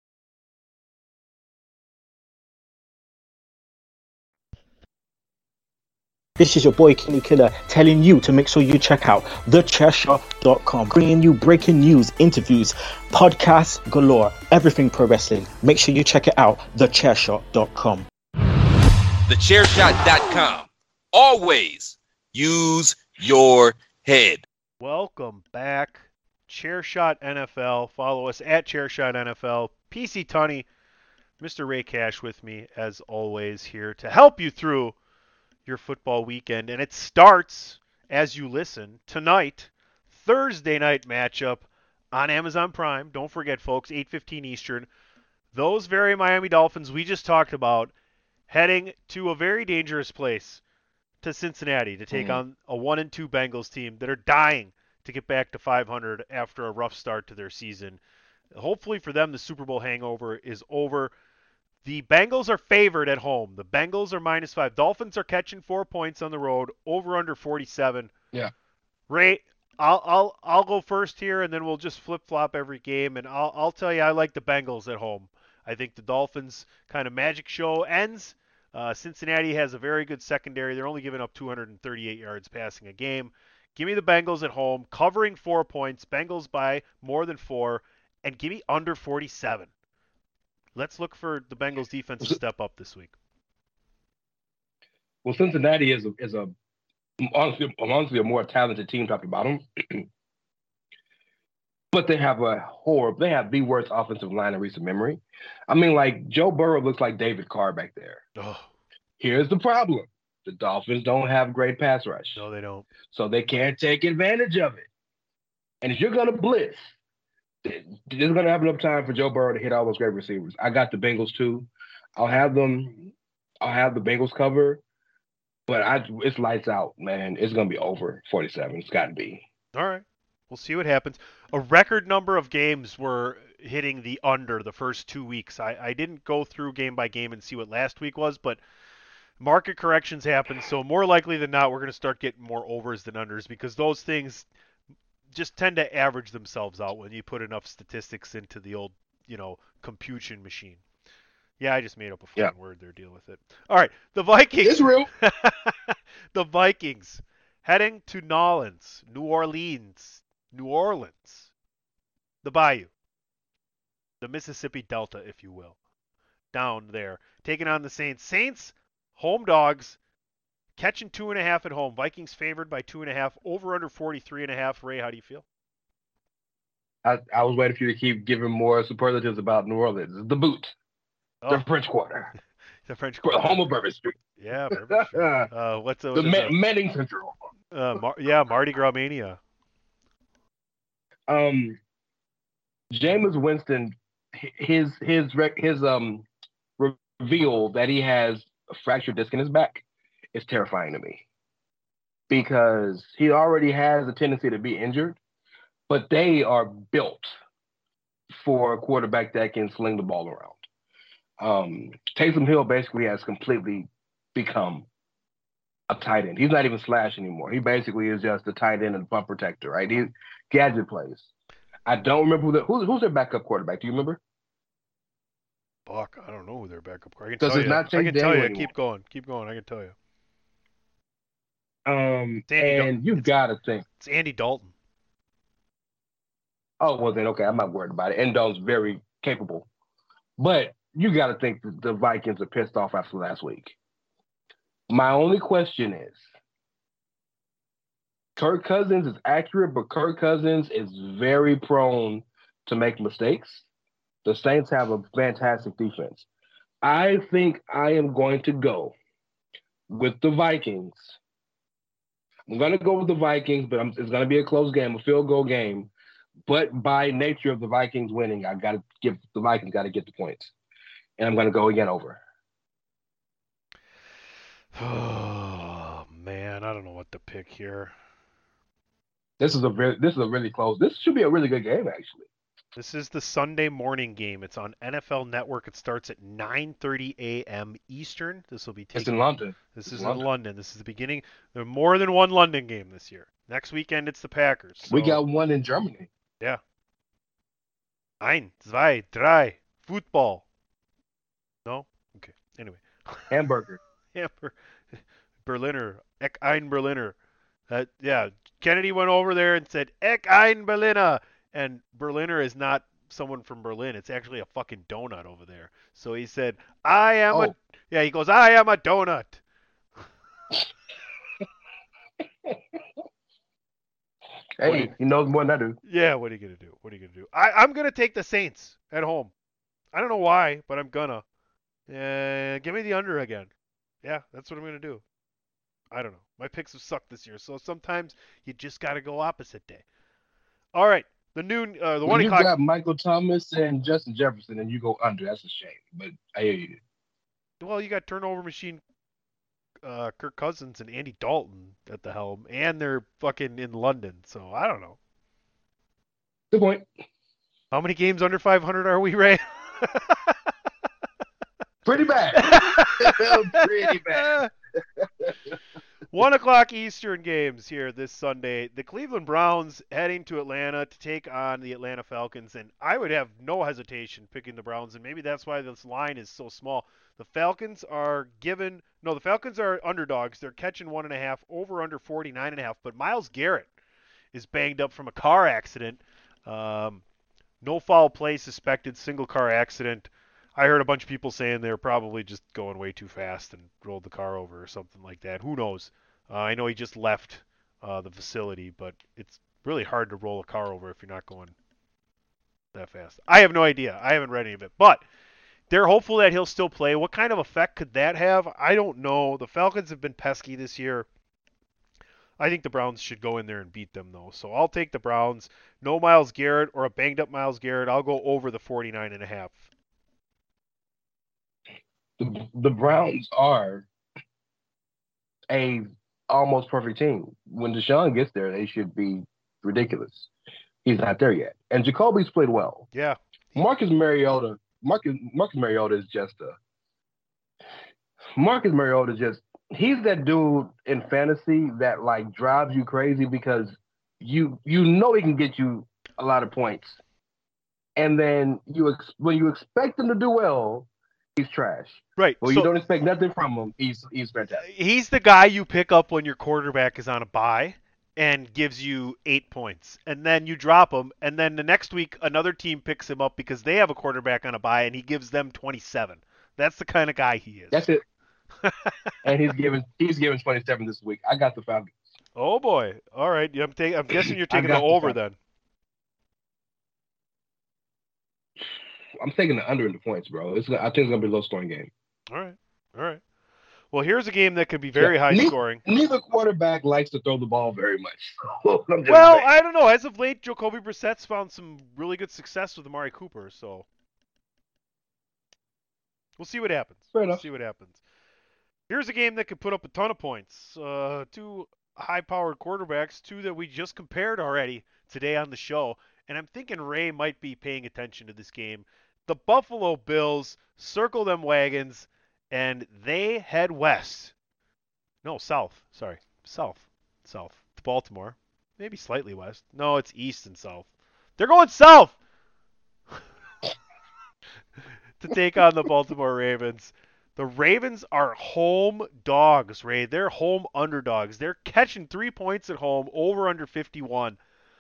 Speaker 9: This is your boy Kenny Killer telling you to make sure you check out thechairshot.com, bringing you breaking news, interviews, podcasts galore, everything pro wrestling. Make sure you check it out, thechairshot.com.
Speaker 5: Thechairshot.com. Always use your head.
Speaker 3: Welcome back. Chairshot NFL. Follow us at Chairshot NFL. PC Tunney, Mr. Ray Cash with me, as always, here to help you through your football weekend. And it starts, as you listen, tonight, Thursday night matchup on Amazon Prime. Don't forget, folks, 8:15 Eastern. Those very Miami Dolphins we just talked about heading to a very dangerous place, to Cincinnati, to take on a 1-2 Bengals team that are dying to get back to 500 after a rough start to their season. Hopefully for them, the Super Bowl hangover is over. The Bengals are favored at home. The Bengals are -5. Dolphins are catching 4 points on the road, over under 47.
Speaker 4: Yeah.
Speaker 3: Ray, I'll go first here, and then we'll just flip-flop every game, and I'll tell you I like the Bengals at home. I think the Dolphins' kind of magic show ends. Cincinnati has a very good secondary. They're only giving up 238 yards passing a game. Give me the Bengals at home, covering 4 points. Bengals by more than 4, and give me under 47. Let's look for the Bengals defense to step up this week.
Speaker 4: Well, Cincinnati is honestly a more talented team top to bottom. But they have the worst offensive line in recent memory. I mean, like, Joe Burrow looks like David Carr back there.
Speaker 3: Oh.
Speaker 4: Here's the problem. The Dolphins don't have great pass rush.
Speaker 3: No, they don't.
Speaker 4: So they can't take advantage of it. And if you're going to blitz, there's going to have enough time for Joe Burrow to hit all those great receivers. I got the Bengals too. I'll have the Bengals cover, but it's lights out, man. It's going to be over 47. It's got to be.
Speaker 3: All right. We'll see what happens. A record number of games were hitting the under the first 2 weeks. I didn't go through game by game and see what last week was, but market corrections happen, so more likely than not, we're going to start getting more overs than unders because those things just tend to average themselves out when you put enough statistics into the old, computation machine. Yeah, I just made up a fun word there. Deal with it. All right, the Vikings.
Speaker 4: It's real.
Speaker 3: The Vikings heading to New Orleans, the Bayou, the Mississippi Delta, if you will, down there, taking on the Saints. Saints, home dogs, catching 2.5 at home. Vikings favored by 2.5. Over under 43.5. Ray, how do you feel?
Speaker 4: I was waiting for you to keep giving more superlatives about New Orleans. The boot. The French Quarter.
Speaker 3: The French Quarter.
Speaker 4: The home of Bourbon Street.
Speaker 3: Yeah, Bourbon Street. What's
Speaker 4: the Manning Central?
Speaker 3: Mardi Gras Mania.
Speaker 4: Jameis Winston, his reveal that he has a fractured disc in his back is terrifying to me, because he already has a tendency to be injured, but they are built for a quarterback that can sling the ball around. Taysom Hill basically has completely become a tight end. He's not even slash anymore. He basically is just a tight end and punt protector, right? He gadget plays. I don't remember who's their backup quarterback. Do you remember?
Speaker 3: Fuck, I don't know who their backup quarterback.
Speaker 4: Does it not change?
Speaker 3: I can tell you. Keep going. I can tell you.
Speaker 4: And you gotta think
Speaker 3: it's Andy Dalton.
Speaker 4: Oh well, then okay, I'm not worried about it. And Dalton's very capable, but you gotta think that the Vikings are pissed off after last week. My only question is, Kirk Cousins is accurate, but Kirk Cousins is very prone to make mistakes. The Saints have a fantastic defense. I think I am going to go with the Vikings. I'm going to go with the Vikings, but it's going to be a close game, a field goal game. But by nature of the Vikings winning, I got to give the Vikings got to get the points, and I'm going to go again over.
Speaker 3: Oh man, I don't know what to pick here.
Speaker 4: This is a really close. This should be a really good game, actually.
Speaker 3: This is the Sunday morning game. It's on NFL Network. It starts at 9:30 a.m. Eastern. This will be taking.
Speaker 4: It's in London.
Speaker 3: This is in London. This is the beginning. There are more than one London game this year. Next weekend, it's the Packers. So.
Speaker 4: We got one in Germany.
Speaker 3: Yeah. 1, 2, 3. Football. No? Okay. Anyway.
Speaker 4: Hamburger.
Speaker 3: Berliner. Eck ein Berliner. Yeah. Kennedy went over there and said, Eck ein Berliner. And Berliner is not someone from Berlin. It's actually a fucking donut over there. So he said, I am he goes, I am a donut.
Speaker 4: Hey, he knows more than I do.
Speaker 3: Yeah, what are you going to do? I'm going to take the Saints at home. I don't know why, but I'm going to. Give me the under again. Yeah, that's what I'm going to do. I don't know. My picks have sucked this year, so sometimes you just got to go opposite day. All right. The 1 o'clock.
Speaker 4: You got Michael Thomas and Justin Jefferson, and you go under. That's a shame, but I hear you.
Speaker 3: Well, you got turnover machine Kirk Cousins and Andy Dalton at the helm, and they're fucking in London, so I don't know.
Speaker 4: Good point.
Speaker 3: How many games under 500 are we, Ray?
Speaker 4: Pretty bad. Pretty bad.
Speaker 3: 1 o'clock Eastern games here this Sunday. The Cleveland Browns heading to Atlanta to take on the Atlanta Falcons, and I would have no hesitation picking the Browns, and maybe that's why this line is so small. The Falcons are underdogs. They're catching 1.5, over under 49.5, but Myles Garrett is banged up from a car accident. No foul play suspected, single car accident. I heard a bunch of people saying they were probably just going way too fast and rolled the car over or something like that. Who knows? I know he just left the facility, but it's really hard to roll a car over if you're not going that fast. I have no idea. I haven't read any of it. But they're hopeful that he'll still play. What kind of effect could that have? I don't know. The Falcons have been pesky this year. I think the Browns should go in there and beat them, though. So I'll take the Browns. No Myles Garrett or a banged-up Myles Garrett. I'll go over the 49.5.
Speaker 4: The Browns are a almost perfect team. When Deshaun gets there, they should be ridiculous. He's not there yet. And Jacoby's played well.
Speaker 3: Yeah.
Speaker 4: Marcus Mariota is just he's that dude in fantasy that like drives you crazy because you know he can get you a lot of points. And then when you expect him to do well, he's trash.
Speaker 3: Right.
Speaker 4: Well, you don't expect nothing from him. He's fantastic.
Speaker 3: He's the guy you pick up when your quarterback is on a bye and gives you 8 points. And then you drop him, and then the next week another team picks him up because they have a quarterback on a bye and he gives them 27. That's the kind of guy he is.
Speaker 4: That's it. And he's giving 27 this week. I got the Falcons.
Speaker 3: Oh boy! All right, I'm guessing you're taking the
Speaker 4: got the
Speaker 3: over
Speaker 4: Falcons.
Speaker 3: then.
Speaker 4: I'm taking the under in the points, bro. I think it's gonna be a low scoring game.
Speaker 3: All right. Well, here's a game that could be very high scoring.
Speaker 4: Neither quarterback likes to throw the ball very much.
Speaker 3: Well, I don't know. As of late, Jacoby Brissett's found some really good success with Amari Cooper, so we'll see what happens.
Speaker 4: Fair enough.
Speaker 3: See what happens. Here's a game that could put up a ton of points. Two high-powered quarterbacks, two that we just compared already today on the show, and I'm thinking Ray might be paying attention to this game. The Buffalo Bills circle them wagons, and they head west. No, south. Sorry, south. To Baltimore. Maybe slightly west. No, it's east and south. They're going south to take on the Baltimore Ravens. The Ravens are home dogs, Ray. They're home underdogs. They're catching 3 points at home, over under 51.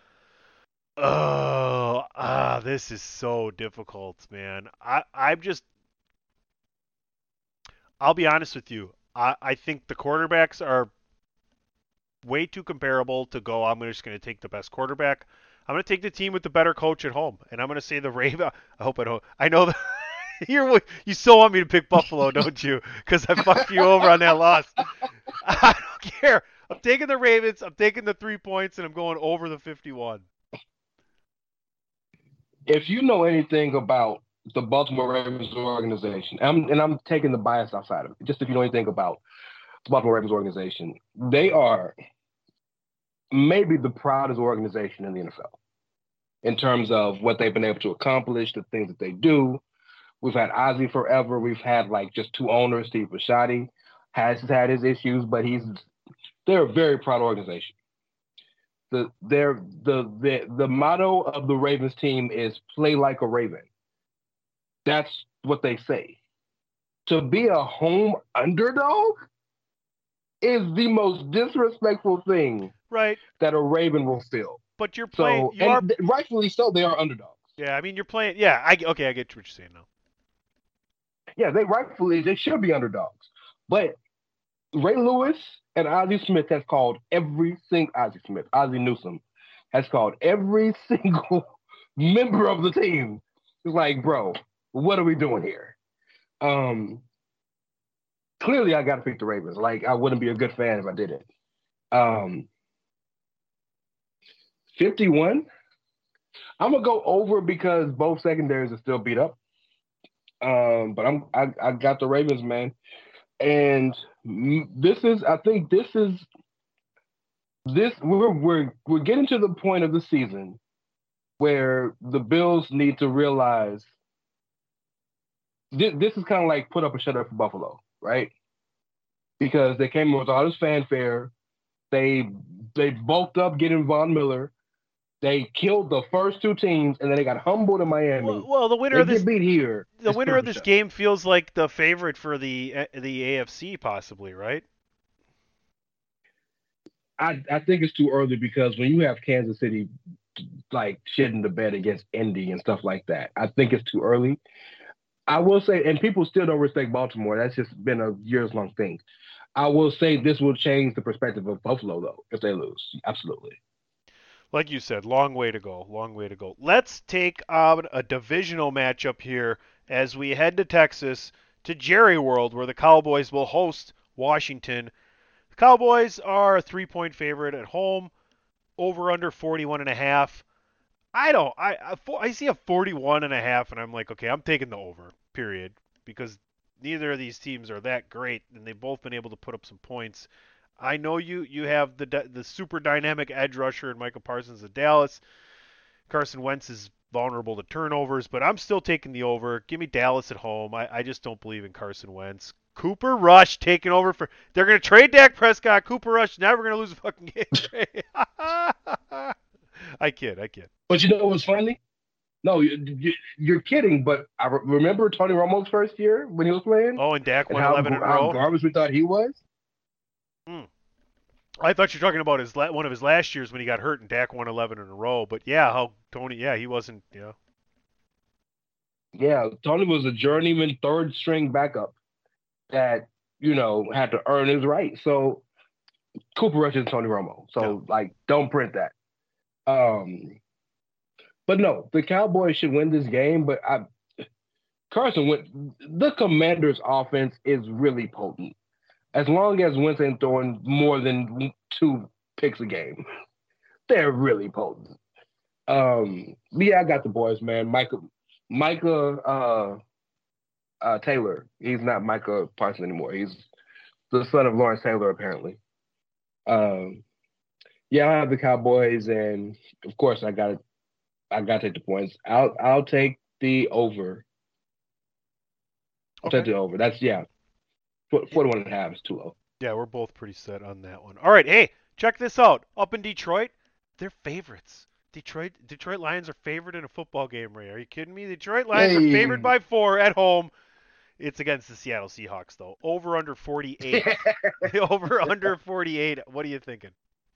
Speaker 3: This is so difficult, man. I'll be honest with you. I think the quarterbacks are way too comparable to go, I'm just going to take the best quarterback. I'm going to take the team with the better coach at home, and I'm going to say the Ravens. I hope I don't. I know that you still want me to pick Buffalo, don't you? Because I fucked you over on that loss. I don't care. I'm taking the Ravens. I'm taking the 3 points, and I'm going over the 51.
Speaker 4: If you know anything about the Baltimore Ravens organization, and I'm taking the bias outside of it, just if you know anything about the Baltimore Ravens organization, they are maybe the proudest organization in the NFL in terms of what they've been able to accomplish, the things that they do. We've had Ozzie forever. We've had like just two owners. Steve Bisciotti has had his issues, but they're a very proud organization. The motto of the Ravens team is play like a Raven. That's what they say. To be a home underdog is the most disrespectful thing that a Raven will feel.
Speaker 3: But you're playing.
Speaker 4: Rightfully so, they are underdogs.
Speaker 3: Yeah, I mean, you're playing. Yeah, I get what you're saying now.
Speaker 4: Yeah, they should be underdogs. But Ray Lewis and Ozzie Smith has called Ozzie Newsome has called every single member of the team. It's like, bro, what are we doing here? Clearly, I got to pick the Ravens. Like, I wouldn't be a good fan if I didn't. 51. I'm gonna go over because both secondaries are still beat up. But I got the Ravens, man. And we're getting to the point of the season where the Bills need to realize this is kind of like put up or shut up for Buffalo, right? Because they came with all this fanfare. They bulked up getting Von Miller. They killed the first two teams, and then they got humbled in Miami.
Speaker 3: Well, the winner of this
Speaker 4: beat here.
Speaker 3: The winner of this game feels like the favorite for the AFC, possibly, right?
Speaker 4: I think it's too early because when you have Kansas City like shitting the bed against Indy and stuff like that, I think it's too early. I will say, and people still don't respect Baltimore. That's just been a years-long thing. I will say this will change the perspective of Buffalo, though, if they lose. Absolutely.
Speaker 3: Like you said, long way to go. Let's take on a divisional matchup here as we head to Texas, to Jerry World, where the Cowboys will host Washington. The Cowboys are a 3-point favorite at home, over under 41.5. I see a 41.5, and I'm like, okay, I'm taking the over, period, because neither of these teams are that great, and they've both been able to put up some points. I know you have the super dynamic edge rusher in Micah Parsons of Dallas. Carson Wentz is vulnerable to turnovers, but I'm still taking the over. Give me Dallas at home. I just don't believe in Carson Wentz. Cooper Rush taking over for. They're going to trade Dak Prescott. Cooper Rush never going to lose a fucking game. I kid.
Speaker 4: But you know what's funny? No, you're kidding. But I remember Tony Romo's first year when he was playing.
Speaker 3: Oh, and Dak won 11 in a row.
Speaker 4: How garbage we thought he was.
Speaker 3: I thought you were talking about one of his last years when he got hurt and Dak won 11 in a row. But yeah, he wasn't. Yeah. Yeah,
Speaker 4: Tony was a journeyman third string backup that had to earn his right. So Cooper Rush is Tony Romo. So don't print that. But no, the Cowboys should win this game. But Carson Wentz, the Commanders' offense is really potent. As long as Wentz ain't throwing more than 2 picks a game, they're really potent. Yeah, I got the boys, man. Micah Taylor. He's not Micah Parsons anymore. He's the son of Lawrence Taylor, apparently. Yeah, I have the Cowboys, and of course, I got to take the points. I'll take the over. I'll take the over. That's 41.5 is too low.
Speaker 3: Yeah, we're both pretty set on that one. All right, hey, check this out. Up in Detroit, they're favorites. Detroit Lions are favored in a football game, Ray. Are you kidding me? Detroit Lions are favored by 4 at home. It's against the Seattle Seahawks, though. Over under 48. Over under 48. What are you thinking?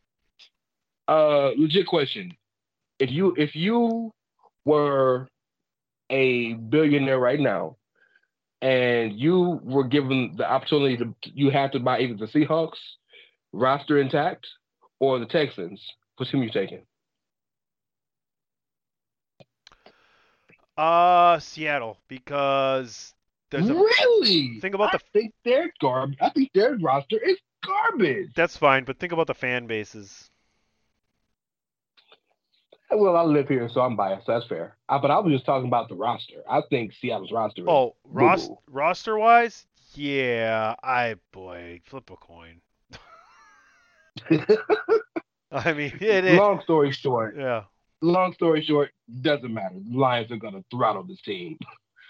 Speaker 4: Legit question. If you were a billionaire right now, and you were given the opportunity you had to buy either the Seahawks roster intact or the Texans, which team are you taking?
Speaker 3: Seattle, because
Speaker 4: really?
Speaker 3: Think about
Speaker 4: I think they're garbage. I think their roster is garbage.
Speaker 3: That's fine, but think about the fan bases.
Speaker 4: Well, I live here, so I'm biased. That's fair. But I was just talking about the roster. I think Seattle's roster is
Speaker 3: roster-wise? Yeah. Flip a coin. I mean,
Speaker 4: Long story short.
Speaker 3: Yeah.
Speaker 4: Long story short, doesn't matter. The Lions are going to throttle this team.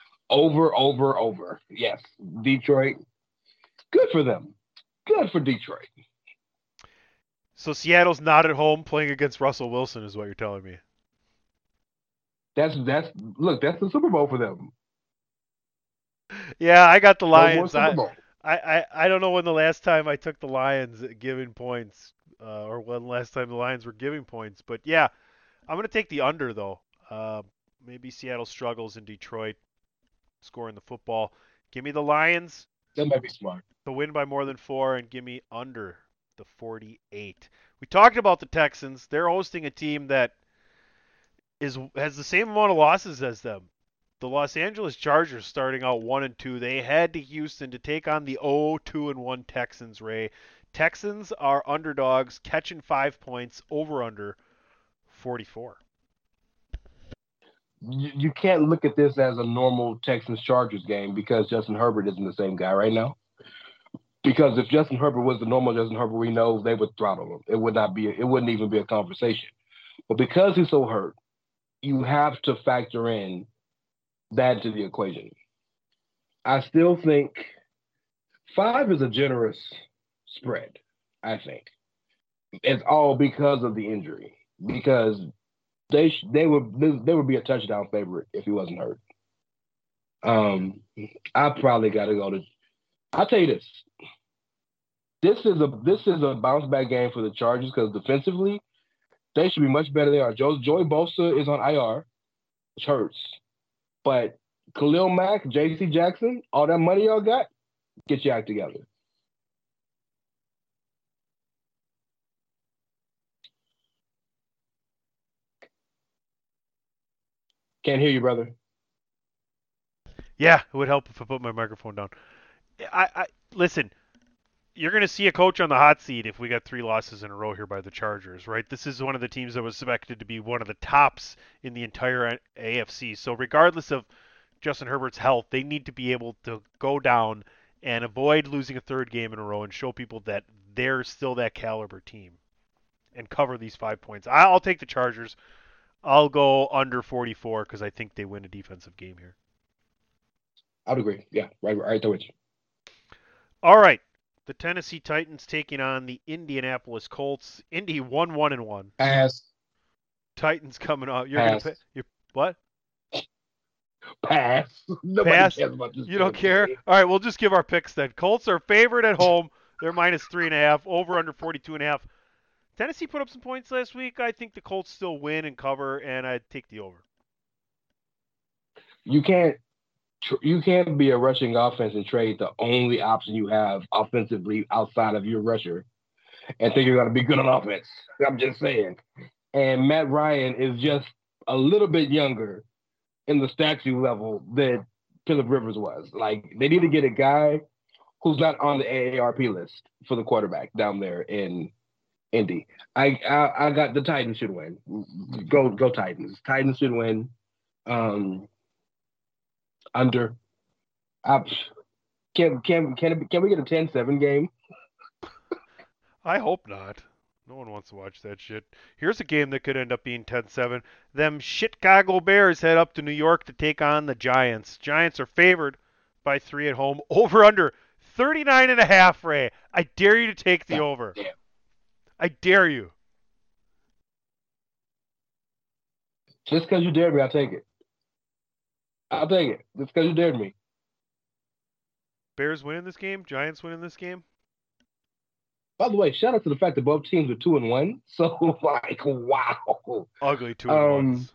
Speaker 4: Over. Yes. Detroit. Good for them. Good for Detroit.
Speaker 3: So Seattle's not at home playing against Russell Wilson is what you're telling me.
Speaker 4: That's the Super Bowl for them.
Speaker 3: Yeah, I got the Lions.
Speaker 4: Super Bowl.
Speaker 3: I don't know when the last time I took the Lions giving points, or when the last time the Lions were giving points. But yeah, I'm going to take the under, though. Maybe Seattle struggles in Detroit scoring the football. Give me the Lions.
Speaker 4: That might be smart.
Speaker 3: To win by more than 4, and give me under the 48. We talked about the Texans. They're hosting a team that has the same amount of losses as them. The Los Angeles Chargers starting out 1-2. They head to Houston to take on the 0-2-1 Texans, Ray. Texans are underdogs, catching 5 points, over under 44.
Speaker 4: You can't look at this as a normal Texans-Chargers game because Justin Herbert isn't the same guy right now. Because if Justin Herbert was the normal Justin Herbert we know, they would throttle him. It wouldn't even be a conversation. But because he's so hurt, you have to factor in that into the equation. I still think 5 is a generous spread, I think. It's all because of the injury. Because they would be a touchdown favorite if he wasn't hurt. I probably got to go to. I'll tell you this. This is a bounce back game for the Chargers because defensively they should be much better. They are. Joey Bosa is on IR, which hurts. But Khalil Mack, J.C. Jackson, all that money y'all got, get your act together. Can't hear you, brother.
Speaker 3: Yeah, it would help if I put my microphone down. I listen. You're going to see a coach on the hot seat if we got 3 losses in a row here by the Chargers, right? This is one of the teams that was expected to be one of the tops in the entire AFC. So regardless of Justin Herbert's health, they need to be able to go down and avoid losing a 3rd game in a row and show people that they're still that caliber team and cover these 5 points. I'll take the Chargers. I'll go under 44 because I think they win a defensive game here.
Speaker 4: I'd agree. Yeah, right there with you.
Speaker 3: All right. The Tennessee Titans taking on the Indianapolis Colts. Indy 1-1-1.
Speaker 4: Pass.
Speaker 3: Titans coming up. What?
Speaker 4: Pass. Nobody
Speaker 3: Pass.
Speaker 4: cares about this.
Speaker 3: You don't care? All right, we'll just give our picks then. Colts are favored at home. They're -3.5. Over under 42.5. Tennessee put up some points last week. I think the Colts still win and cover, and I'd take the over.
Speaker 4: You can't You can't be a rushing offense and trade the only option you have offensively outside of your rusher and think you're going to be good on offense. I'm just saying. And Matt Ryan is just a little bit younger in the statue level than Phillip Rivers was. Like, they need to get a guy who's not on the AARP list for the quarterback down there in Indy. I got the Titans should win. Go Titans. Titans should win. Under. Can we get a 10-7 game?
Speaker 3: I hope not. No one wants to watch that shit. Here's a game that could end up being 10-7. Them Chicago Bears head up to New York to take on the Giants. Giants are favored by 3 at home. Over under 39.5, Ray. I dare you to take the over.
Speaker 4: Damn.
Speaker 3: I dare you.
Speaker 4: Just because you dared me, I'll take it. I'll take it. Just because you dared me.
Speaker 3: Bears winning this game? Giants winning this game?
Speaker 4: By the way, shout out to the fact that both teams are 2-1. So, like, wow.
Speaker 3: Ugly 2-1s.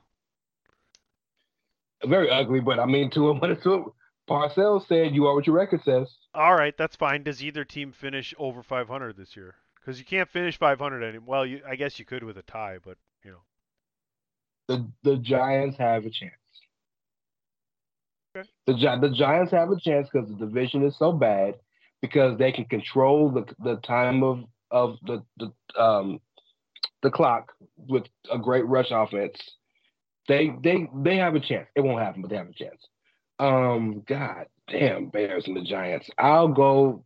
Speaker 4: Very ugly, but I mean, 2-1 is 2. Parcells said you are what your record says.
Speaker 3: All right, that's fine. Does either team finish over 500 this year? Because you can't finish 500 anymore. Well, I guess you could with a tie, but, you know.
Speaker 4: The Giants have a chance.
Speaker 3: Okay.
Speaker 4: The Giants have a chance because the division is so bad, because they can control the time of the clock with a great rush offense. They have a chance. It won't happen, but they have a chance. God damn, Bears and the Giants. I'll go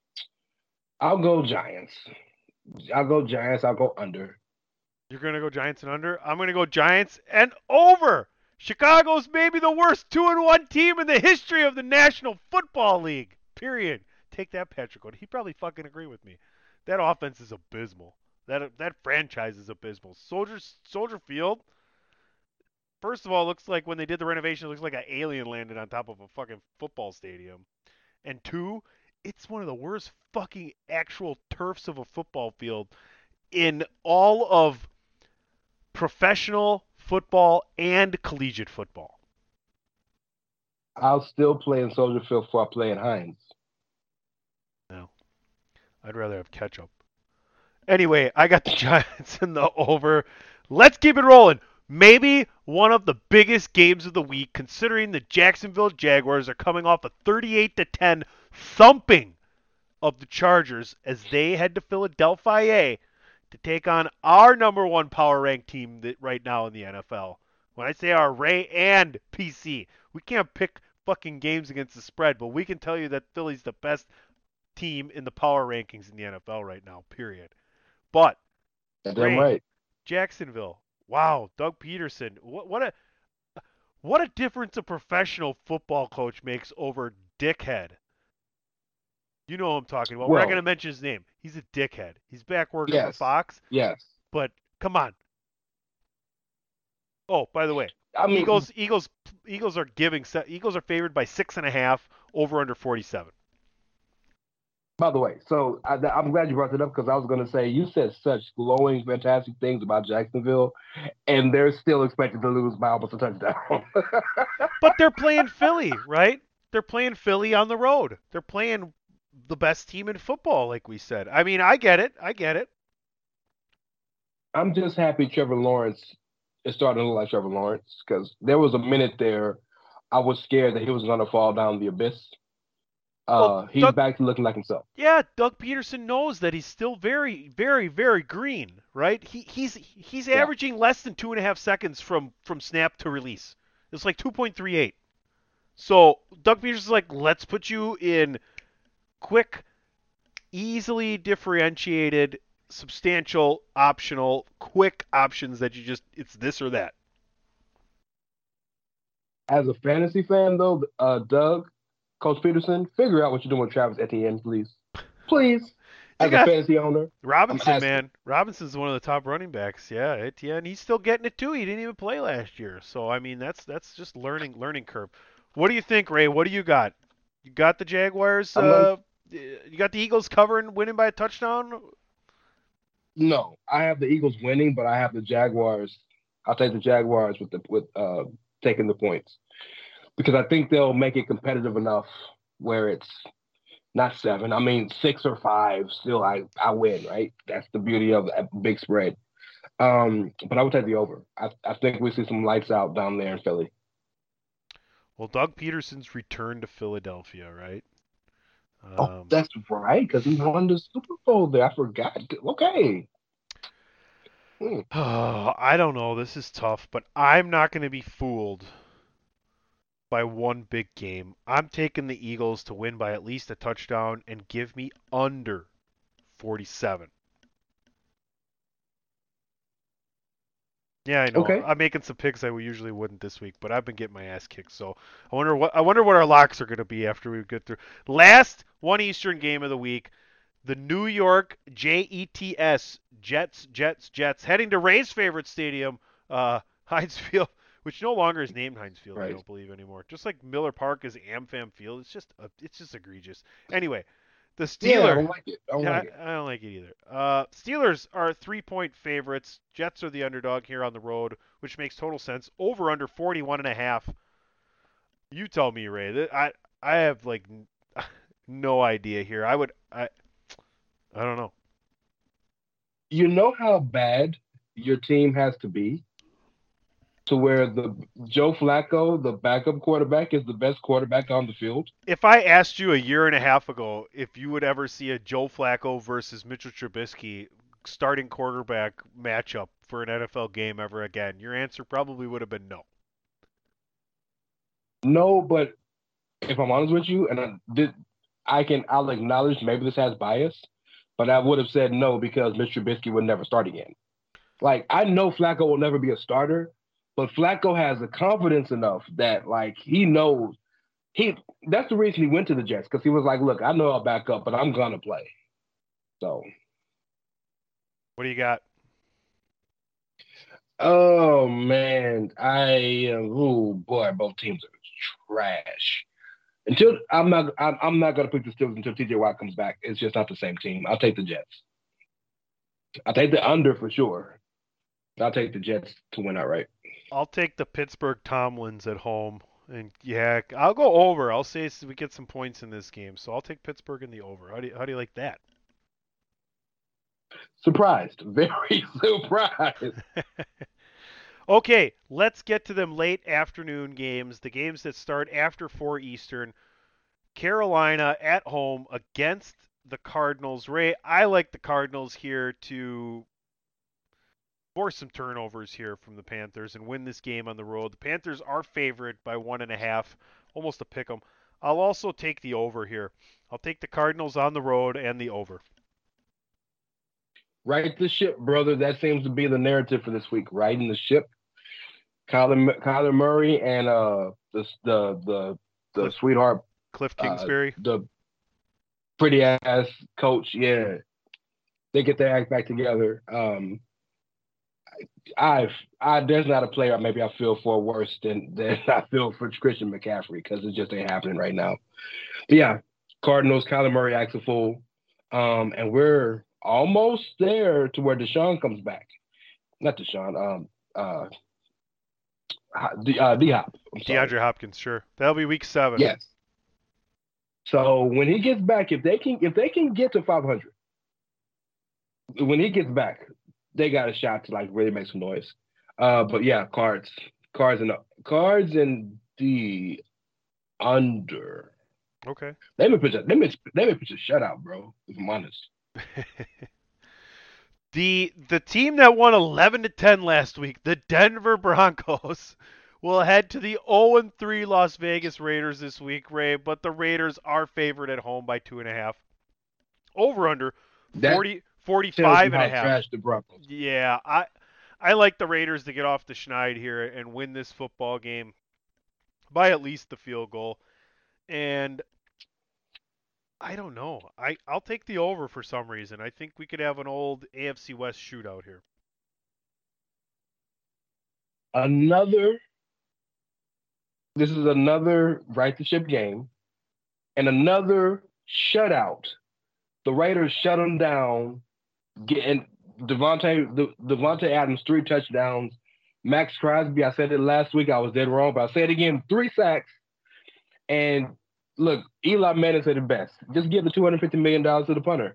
Speaker 4: Giants. I'll go Giants. I'll go under.
Speaker 3: You're going to go Giants and under? I'm going to go Giants and over. Chicago's maybe the worst 2-1 team in the history of the National Football League. Period. Take that, Patrick. He'd probably fucking agree with me. That offense is abysmal. That franchise is abysmal. Soldier Field, first of all, looks like when they did the renovation, it looks like an alien landed on top of a fucking football stadium. And 2, it's one of the worst fucking actual turfs of a football field in all of professional football and collegiate football.
Speaker 4: I'll still play in Soldier Field before I play in Hines.
Speaker 3: No. I'd rather have ketchup. Anyway, I got the Giants in the over. Let's keep it rolling. Maybe one of the biggest games of the week, considering the Jacksonville Jaguars are coming off a 38-10 thumping of the Chargers as they head to Philadelphia to take on our number 1 power ranked team right now in the NFL. When I say our, Ray and PC, we can't pick fucking games against the spread, but we can tell you that Philly's the best team in the power rankings in the NFL right now, period. But
Speaker 4: damn right.
Speaker 3: Jacksonville, wow, Doug Peterson, what a difference a professional football coach makes over dickhead. You know what I'm talking about. We're not going to mention his name. He's a dickhead. He's back working for Fox.
Speaker 4: Yes.
Speaker 3: But come on. Oh, by the way,
Speaker 4: I mean,
Speaker 3: Eagles are favored by 6.5 over under 47.
Speaker 4: By the way, so I'm glad you brought it up because I was going to say you said such glowing, fantastic things about Jacksonville, and they're still expected to lose by almost a touchdown.
Speaker 3: But they're playing Philly, right? They're playing Philly on the road. They're playing the best team in football, like we said. I mean, I get it.
Speaker 4: I'm just happy Trevor Lawrence is starting to look like Trevor Lawrence because there was a minute there I was scared that he was going to fall down the abyss. He's back to looking like himself.
Speaker 3: Yeah, Doug Peterson knows that he's still very, very, very green, right? He's averaging less than 2.5 seconds from snap to release. It's like 2.38. So Doug Peterson's like, let's put you in quick, easily differentiated, substantial, optional, quick options that it's this or that.
Speaker 4: As a fantasy fan, though, Doug, Coach Peterson, figure out what you're doing with Travis Etienne, please. Please. As a fantasy owner.
Speaker 3: Robinson, man. Robinson's one of the top running backs. Yeah, Etienne, he's still getting it too. He didn't even play last year. So, I mean, that's just learning curve. What do you think, Ray? What do you got? You got the Jaguars? You got the Eagles covering, winning by a touchdown?
Speaker 4: No, I have the Eagles winning, but I have the Jaguars. I'll take the Jaguars with taking the points. because I think they'll make it competitive enough where it's not 7. I mean, 6 or 5. Still, I win, right? That's the beauty of a big spread. But I would take the over. I think we see some lights out down there in Philly.
Speaker 3: Well, Doug Peterson's returned to Philadelphia, right?
Speaker 4: That's right, because he won the Super Bowl there. I forgot. Okay.
Speaker 3: Oh, I don't know. This is tough, but I'm not going to be fooled by one big game. I'm taking the Eagles to win by at least a touchdown and give me under 47. Yeah, I know.
Speaker 4: Okay.
Speaker 3: I'm making some picks I usually wouldn't this week, but I've been getting my ass kicked. So I wonder what our locks are going to be after we get through. Last one Eastern game of the week, the New York Jets heading to Rays' favorite stadium, Heinz Field, which no longer is named Heinz Field. Right. I don't believe anymore. Just like Miller Park is AmFam Field. It's just egregious. Anyway. The Steelers.
Speaker 4: Yeah, I don't like it.
Speaker 3: I don't like it either. Steelers are 3-point favorites. Jets are the underdog here on the road, which makes total sense. Over under 41.5. You tell me, Ray. I have like no idea here. I don't know.
Speaker 4: You know how bad your team has to be to where the Joe Flacco, the backup quarterback, is the best quarterback on the field?
Speaker 3: If I asked you a year and a half ago if you would ever see a Joe Flacco versus Mitchell Trubisky starting quarterback matchup for an NFL game ever again, your answer probably would have been no.
Speaker 4: No, but if I'm honest with you, and I'll acknowledge maybe this has bias, but I would have said no because Mitch Trubisky would never start again. Like, I know Flacco will never be a starter, but Flacco has the confidence enough that, like, he knows that's the reason he went to the Jets, because he was like, look, I know I'll back up, but I'm going to play. So.
Speaker 3: What do you got?
Speaker 4: Oh, man. Both teams are trash. I'm not going to pick the Steelers until TJ Watt comes back. It's just not the same team. I'll take the Jets. I'll take the under for sure. I'll take the Jets to win outright.
Speaker 3: I'll take the Pittsburgh Tomlins at home. And yeah, I'll go over. I'll say we get some points in this game. So I'll take Pittsburgh in the over. How do you like that?
Speaker 4: Surprised. Very surprised.
Speaker 3: Okay, let's get to them late afternoon games, the games that start after 4 Eastern. Carolina at home against the Cardinals. Ray, I like the Cardinals here to force some turnovers here from the Panthers and win this game on the road. The Panthers are favored by 1.5, almost a pick 'em. I'll also take the over here. I'll take the Cardinals on the road and the over.
Speaker 4: Right the ship, brother. That seems to be the narrative for this week. Riding the ship. Kyler Murray and the sweetheart
Speaker 3: Cliff Kingsbury,
Speaker 4: the pretty ass coach. Yeah, they get their act back together. There's not a player maybe I feel for worse than I feel for Christian McCaffrey, because it just ain't happening right now. But yeah, Cardinals, Kyler Murray acts a fool, and we're almost there to where Deshaun comes back. Not Deshaun. D-Hop.
Speaker 3: DeAndre Hopkins, sure. That'll be week 7.
Speaker 4: Yes. So when he gets back, if they can get to 500, when he gets back, they got a shot to like really make some noise. But yeah, cards and the under.
Speaker 3: Okay.
Speaker 4: They may pitch a shutout, bro. If I'm honest.
Speaker 3: The team that won 11-10 last week, the Denver Broncos, will head to the 0-3 Las Vegas Raiders this week, Ray. But the Raiders are favored at home by 2.5. Over under 45.5.
Speaker 4: Trash the Broncos.
Speaker 3: Yeah, I like the Raiders to get off the schneid here and win this football game by at least the field goal. And I don't know. I'll take the over for some reason. I think we could have an old AFC West shootout here.
Speaker 4: This is another right the ship game and another shutout. The Raiders shut them down, getting Devontae Adams 3 touchdowns. Max Crosby, I said it last week, I was dead wrong, but I'll say it again, 3 sacks. And look, Eli Manning said it best. Just give the $250 million to the punter.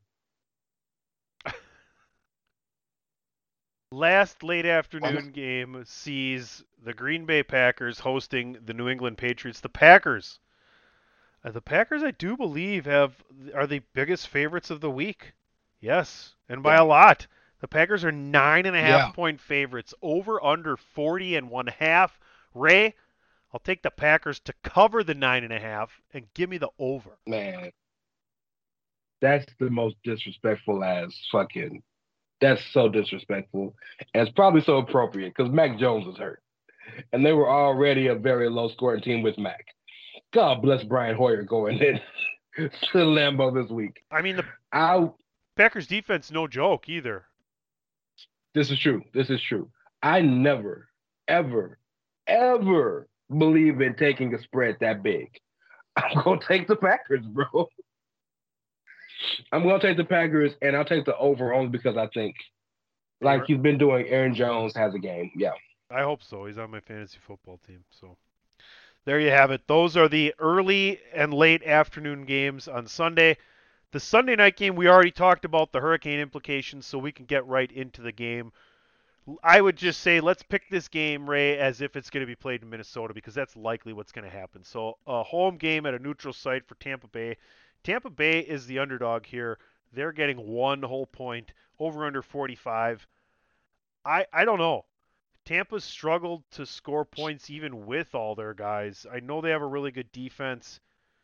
Speaker 3: Last late afternoon game sees the Green Bay Packers hosting the New England Patriots. The Packers, I do believe, are the biggest favorites of the week. Yes, and by a lot. The Packers are 9.5-point favorites. Over under 40.5. Ray, I'll take the Packers to cover the 9.5 and give me the over.
Speaker 4: Man, that's the most disrespectful as fucking. That's so disrespectful. And it's probably so appropriate because Mac Jones was hurt. And they were already a very low-scoring team with Mac. God bless Brian Hoyer going in to Lambeau this week.
Speaker 3: I mean, the Packers defense, no joke either.
Speaker 4: This is true. I never, ever, ever believe in taking a spread that big. I'm going to take the Packers, bro. I'm going to take the Packers, and I'll take the over only because I think, like he's been doing, Aaron Jones has a game. Yeah.
Speaker 3: I hope so. He's on my fantasy football team. So there you have it. Those are the early and late afternoon games on Sunday. The Sunday night game, we already talked about the hurricane implications, so we can get right into the game. I would just say let's pick this game, Ray, as if it's going to be played in Minnesota because that's likely what's going to happen. So a home game at a neutral site for Tampa Bay. Tampa Bay is the underdog here. They're getting 1 whole point, over under 45. I don't know. Tampa's struggled to score points even with all their guys. I know they have a really good defense.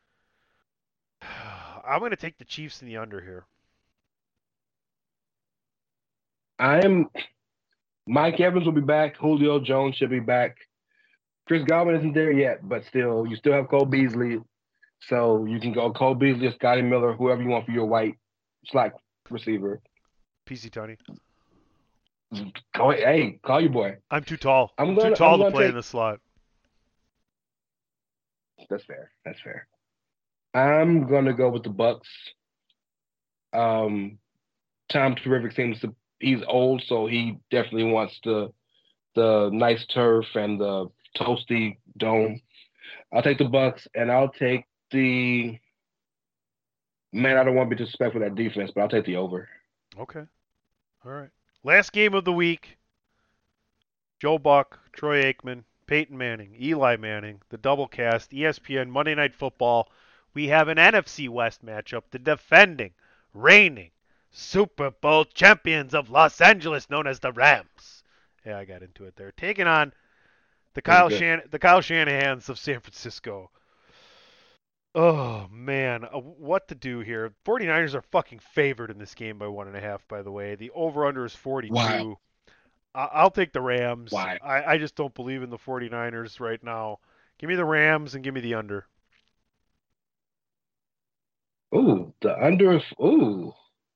Speaker 3: I'm going to take the Chiefs in the under here.
Speaker 4: Mike Evans will be back. Julio Jones should be back. Chris Godwin isn't there yet, but still, you still have Cole Beasley. So you can go Cole Beasley or Scotty Miller, whoever you want for your white slot receiver.
Speaker 3: PC Tony.
Speaker 4: Hey, call your boy.
Speaker 3: I'm too tall. I'm too tall to play in the slot.
Speaker 4: That's fair. I'm going to go with the Bucks. Tom Terrific he's old, so he definitely wants the nice turf and the toasty dome. I'll take the Bucks, and I'll take I don't want to be disrespectful of that defense, but I'll take the over.
Speaker 3: Okay. All right. Last game of the week. Joe Buck, Troy Aikman, Peyton Manning, Eli Manning, the double cast, ESPN, Monday Night Football. We have an NFC West matchup. The defending, reigning Super Bowl champions of Los Angeles, known as the Rams. Yeah, I got into it there. Taking on the Kyle Shanahans of San Francisco. Oh, man. What to do here? 49ers are fucking favored in this game by 1.5, by the way. The over-under is 42.
Speaker 4: Wow.
Speaker 3: I'll take the Rams.
Speaker 4: Why?
Speaker 3: I just don't believe in the 49ers right now. Give me the Rams and give me the under.
Speaker 4: Ooh, the under. Ooh.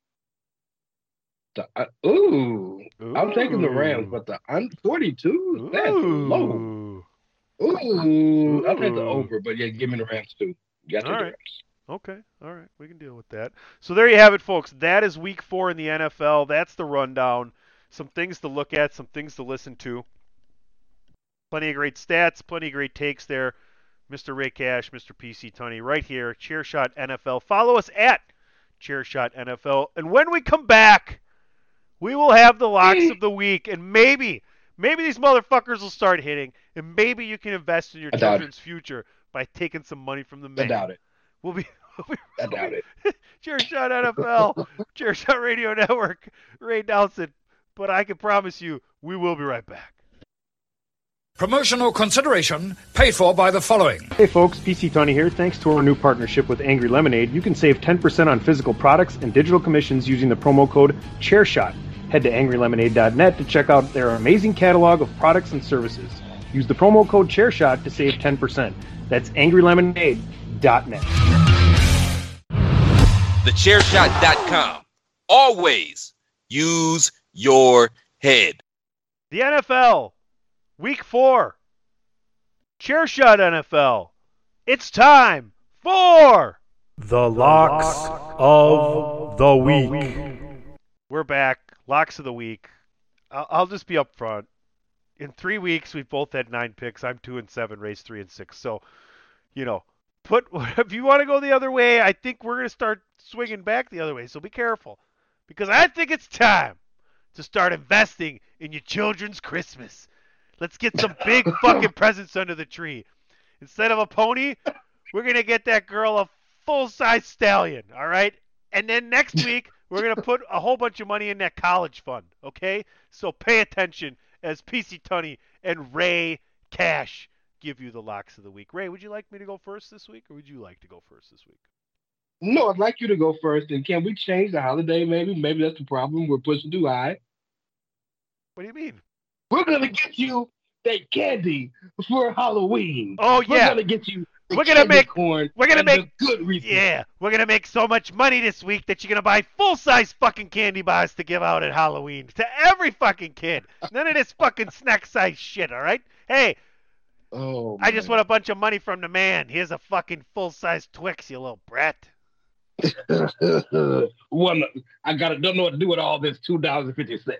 Speaker 4: I'm taking the Rams, but the 42? That's low. Ooh. I'll take the over, but yeah, give me the Rams too. All right.
Speaker 3: Okay. All right. We can deal with that. So there you have it, folks. That is week 4 in the NFL. That's the rundown. Some things to look at, some things to listen to. Plenty of great stats, plenty of great takes there. Mr. Ray Cash, Mr. PC Tony, right here, Chairshot NFL. Follow us at Chairshot NFL. And when we come back, we will have the locks of the week. And maybe these motherfuckers will start hitting. And maybe you can invest in your children's future by taking some money from the man.
Speaker 4: I doubt it.
Speaker 3: I doubt it. Chairshot NFL, Chairshot Radio Network, Ray Nelson. But I can promise you, we will be right back.
Speaker 10: Promotional consideration paid for by the following.
Speaker 11: Hey folks, PC Tony here. Thanks to our new partnership with Angry Lemonade, you can save 10% on physical products and digital commissions using the promo code ChairShot. Head to angrylemonade.net to check out their amazing catalog of products and services. Use the promo code ChairShot to save 10%. That's angrylemonade.net.
Speaker 5: TheChairShot.com. Always use your head.
Speaker 3: The NFL, Week 4. Chairshot NFL. It's time for
Speaker 11: the Locks of the Week.
Speaker 3: We're back. Locks of the Week. I'll just be up front. In 3 weeks, we've both had 9 picks. I'm 2-7, Ray's 3-6. So, But if you want to go the other way, I think we're going to start swinging back the other way. So be careful. Because I think it's time to start investing in your children's Christmas. Let's get some big fucking presents under the tree. Instead of a pony, we're going to get that girl a full-size stallion, all right? And then next week, we're going to put a whole bunch of money in that college fund, okay? So pay attention as PC Tunney and Ray Cash give you the locks of the week. Ray, would you like me to go first this week, or would you like to go first this week?
Speaker 4: No, I'd like you to go first. And can we change the holiday maybe? Maybe that's the problem. We're pushing too high.
Speaker 3: What do you mean?
Speaker 4: We're going to get you that candy for Halloween.
Speaker 3: Oh, yeah.
Speaker 4: We're going to get you
Speaker 3: We're gonna make
Speaker 4: corn.
Speaker 3: We're gonna make
Speaker 4: good reason.
Speaker 3: Yeah, we're gonna make so much money this week that you're gonna buy full-size fucking candy bars to give out at Halloween to every fucking kid. None of this fucking snack-size shit. All right? Hey, I just want a bunch of money from the man. Here's a fucking full-size Twix, you little brat.
Speaker 4: Well, I don't know what to do with all this $2.50.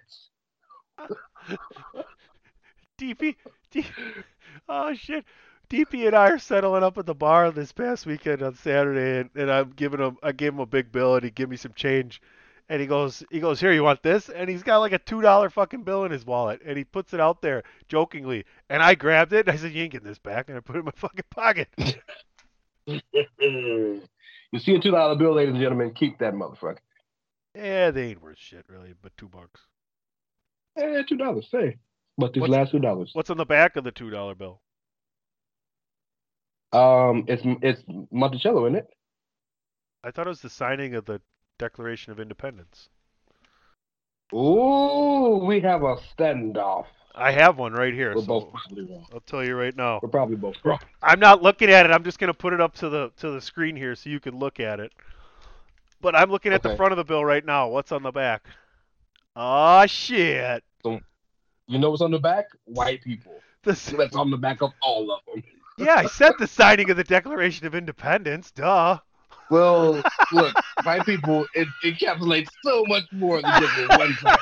Speaker 3: DP, oh shit. DP and I are settling up at the bar this past weekend on Saturday, and I gave him a big bill, and he gave me some change, and he goes, here, you want this? And he's got like a $2 fucking bill in his wallet, and he puts it out there jokingly, and I grabbed it, and I said, you ain't getting this back, and I put it in my fucking pocket.
Speaker 4: You see a $2 bill, ladies and gentlemen, keep that motherfucker.
Speaker 3: Yeah, they ain't worth shit, really, but $2.
Speaker 4: Yeah, $2, say. But these last $2.
Speaker 3: What's on the back of the $2 bill?
Speaker 4: It's Monticello, isn't it?
Speaker 3: I thought it was the signing of the Declaration of Independence.
Speaker 4: Ooh, we have a standoff.
Speaker 3: I have one right here.
Speaker 4: We're both probably wrong.
Speaker 3: I'll tell you right now.
Speaker 4: We're probably both wrong.
Speaker 3: I'm not looking at it. I'm just going to put it up to the screen here so you can look at it. But I'm looking at the front of the bill right now. What's on the back? Oh, shit.
Speaker 4: So, you know what's on the back? White people. That's on the back of all of them.
Speaker 3: Yeah, I said the signing of the Declaration of Independence. Duh.
Speaker 4: Well, look, white people, it encapsulates so much more than just one part.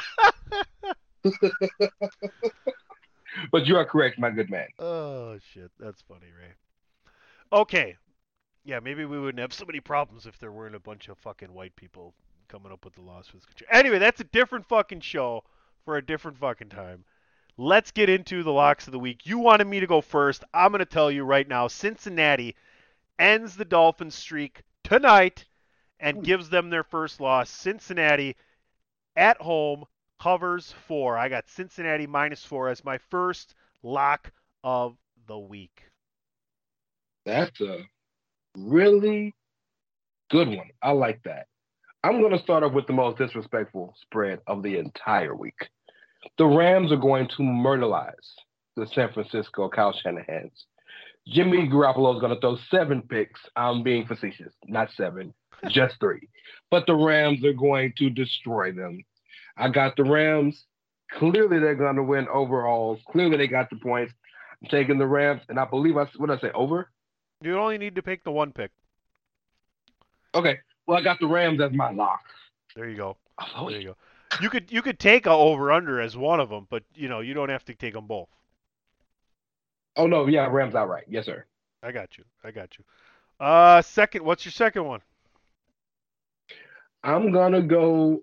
Speaker 4: But you are correct, my good man.
Speaker 3: Oh, shit. That's funny, Ray. Okay. Yeah, maybe we wouldn't have so many problems if there weren't a bunch of fucking white people coming up with the laws for this country. Anyway, that's a different fucking show for a different fucking time. Let's get into the locks of the week. You wanted me to go first. I'm going to tell you right now, Cincinnati ends the Dolphins streak tonight and gives them their first loss. Cincinnati at home covers 4. I got Cincinnati -4 as my first lock of the week.
Speaker 4: That's a really good one. I like that. I'm going to start off with the most disrespectful spread of the entire week. The Rams are going to murderize the San Francisco Kyle Shanahans. Jimmy Garoppolo is going to throw 7 picks. I'm being facetious. Not 7, just 3. But the Rams are going to destroy them. I got the Rams. Clearly, they're going to win overall. Clearly, they got the points. I'm taking the Rams, and I believe what did I say, over?
Speaker 3: You only need to pick the 1 pick.
Speaker 4: Okay. Well, I got the Rams as my lock.
Speaker 3: There you go. There you go. You could take a over/under as one of them, but you don't have to take them both.
Speaker 4: Oh no, yeah, Rams outright. Yes, sir.
Speaker 3: I got you. Second, what's your second one?
Speaker 4: I'm gonna go.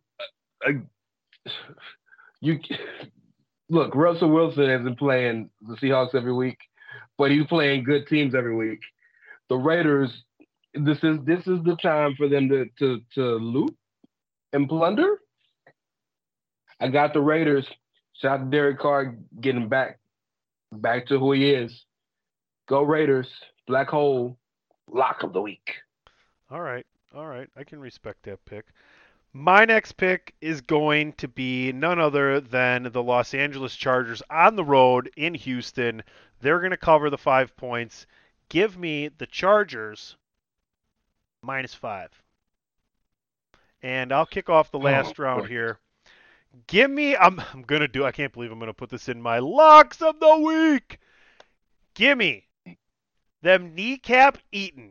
Speaker 4: Look, Russell Wilson hasn't playing the Seahawks every week, but he's playing good teams every week. The Raiders. This is the time for them to loot and plunder. I got the Raiders. Shout out to Derek Carr getting back to who he is. Go Raiders. Black hole. Lock of the week.
Speaker 3: All right. I can respect that pick. My next pick is going to be none other than the Los Angeles Chargers on the road in Houston. They're going to cover the 5 points. Give me the Chargers -5. And I'll kick off the last round here. Give me, I can't believe I'm going to put this in my locks of the week. Give me them kneecap eating,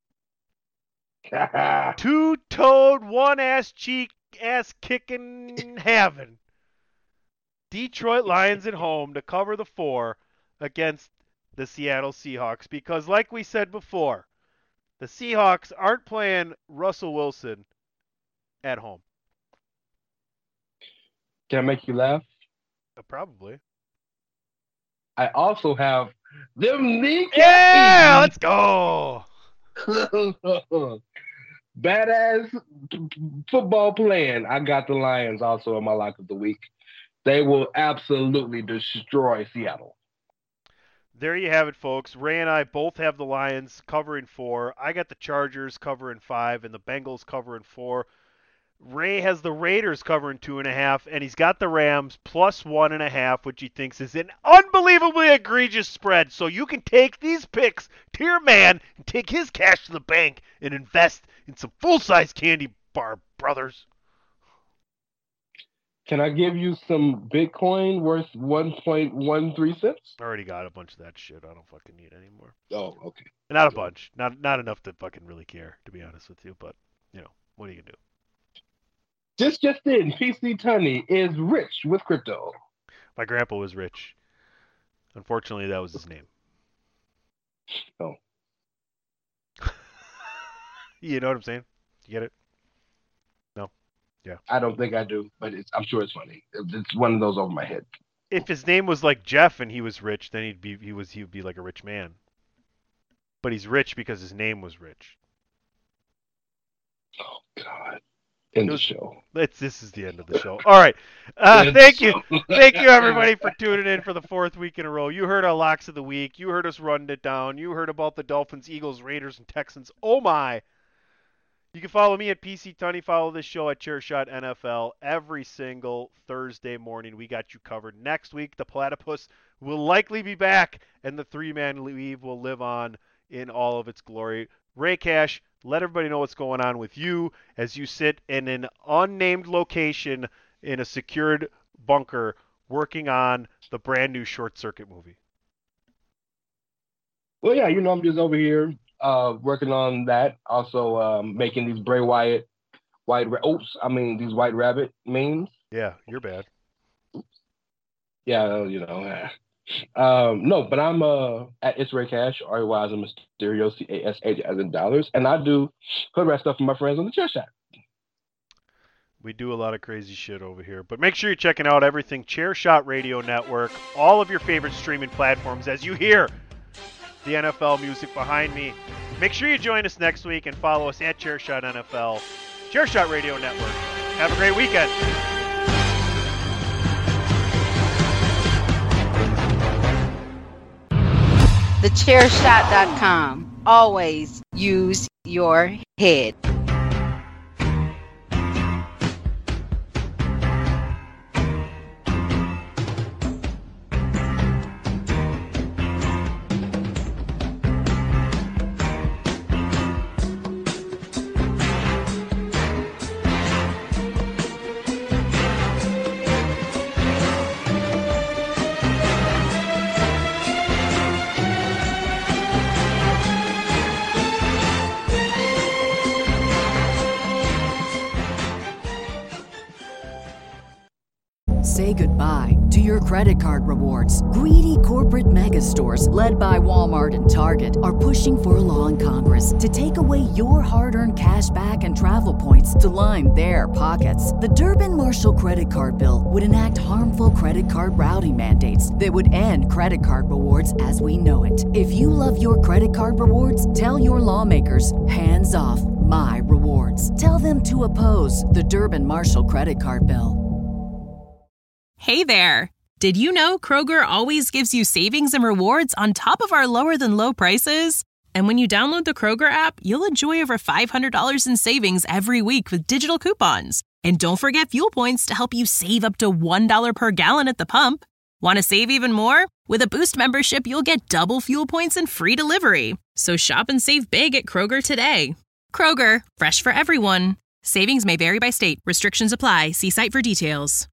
Speaker 3: 2-toed, one-ass cheek, ass kicking having Detroit Lions at home to cover the 4 against the Seattle Seahawks. Because like we said before, The Seahawks aren't playing Russell Wilson at home.
Speaker 4: Can I make you laugh?
Speaker 3: Probably.
Speaker 4: I also have them kneecaps.
Speaker 3: Yeah, let's go.
Speaker 4: Badass football playing. I got the Lions also in my lock of the week. They will absolutely destroy Seattle.
Speaker 3: There you have it, folks. Ray and I both have the Lions covering 4. I got the Chargers covering 5 and the Bengals covering 4. Ray has the Raiders covering 2.5, and he's got the Rams plus 1.5, which he thinks is an unbelievably egregious spread. So you can take these picks to your man and take his cash to the bank and invest in some full-size candy bar, brothers.
Speaker 4: Can I give you some Bitcoin worth 1.13 cents?
Speaker 3: I already got a bunch of that shit. I don't fucking need any more.
Speaker 4: Oh, okay.
Speaker 3: Not a bunch. Not enough to fucking really care, to be honest with you. But, what are you going to do?
Speaker 4: Just in, PC Tunney is rich with crypto.
Speaker 3: My grandpa was rich. Unfortunately, that was his name.
Speaker 4: Oh.
Speaker 3: You know what I'm saying? You get it? No? Yeah.
Speaker 4: I don't think I do, but I'm sure it's funny. It's one of those over my head.
Speaker 3: If his name was like Jeff and he was rich, then he would be like a rich man. But he's rich because his name was rich.
Speaker 4: Oh, God. End the show.
Speaker 3: This is the end of the show. All right. Thank you. Thank you, everybody, for tuning in for the 4th week in a row. You heard our locks of the week. You heard us run it down. You heard about the Dolphins, Eagles, Raiders, and Texans. Oh, my. You can follow me at PC Tunney. Follow this show at Chairshot NFL every single Thursday morning. We got you covered. Next week, the Platypus will likely be back, and the 3-man weave will live on in all of its glory. Ray Cash, let everybody know what's going on with you as you sit in an unnamed location in a secured bunker working on the brand new Short Circuit movie.
Speaker 4: Well, yeah, I'm just over here working on that. Also making these Bray Wyatt these White Rabbit memes.
Speaker 3: Yeah, you're bad.
Speaker 4: Yeah, no, but I'm at It's Ray Cash, R-E-Y as in Mysterio, C-A-S-H as in dollars, and I do hood rat stuff for my friends on the Chair Shot.
Speaker 3: We do a lot of crazy shit over here, but make sure you're checking out everything Chairshot Radio Network, all of your favorite streaming platforms as you hear the NFL music behind me. Make sure you join us next week and follow us at Chairshot NFL, Chairshot Radio Network. Have a great weekend.
Speaker 6: TheChairShot.com. Always use your head.
Speaker 12: Say goodbye to your credit card rewards. Greedy corporate mega stores, led by Walmart and Target, are pushing for a law in Congress to take away your hard-earned cash back and travel points to line their pockets. The Durbin-Marshall credit card bill would enact harmful credit card routing mandates that would end credit card rewards as we know it. If you love your credit card rewards, tell your lawmakers, hands off my rewards. Tell them to oppose the Durbin-Marshall credit card bill.
Speaker 1: Hey there! Did you know Kroger always gives you savings and rewards on top of our lower-than-low prices? And when you download the Kroger app, you'll enjoy over $500 in savings every week with digital coupons. And don't forget fuel points to help you save up to $1 per gallon at the pump. Want to save even more? With a Boost membership, you'll get double fuel points and free delivery. So shop and save big at Kroger today. Kroger, fresh for everyone. Savings may vary by state. Restrictions apply. See site for details.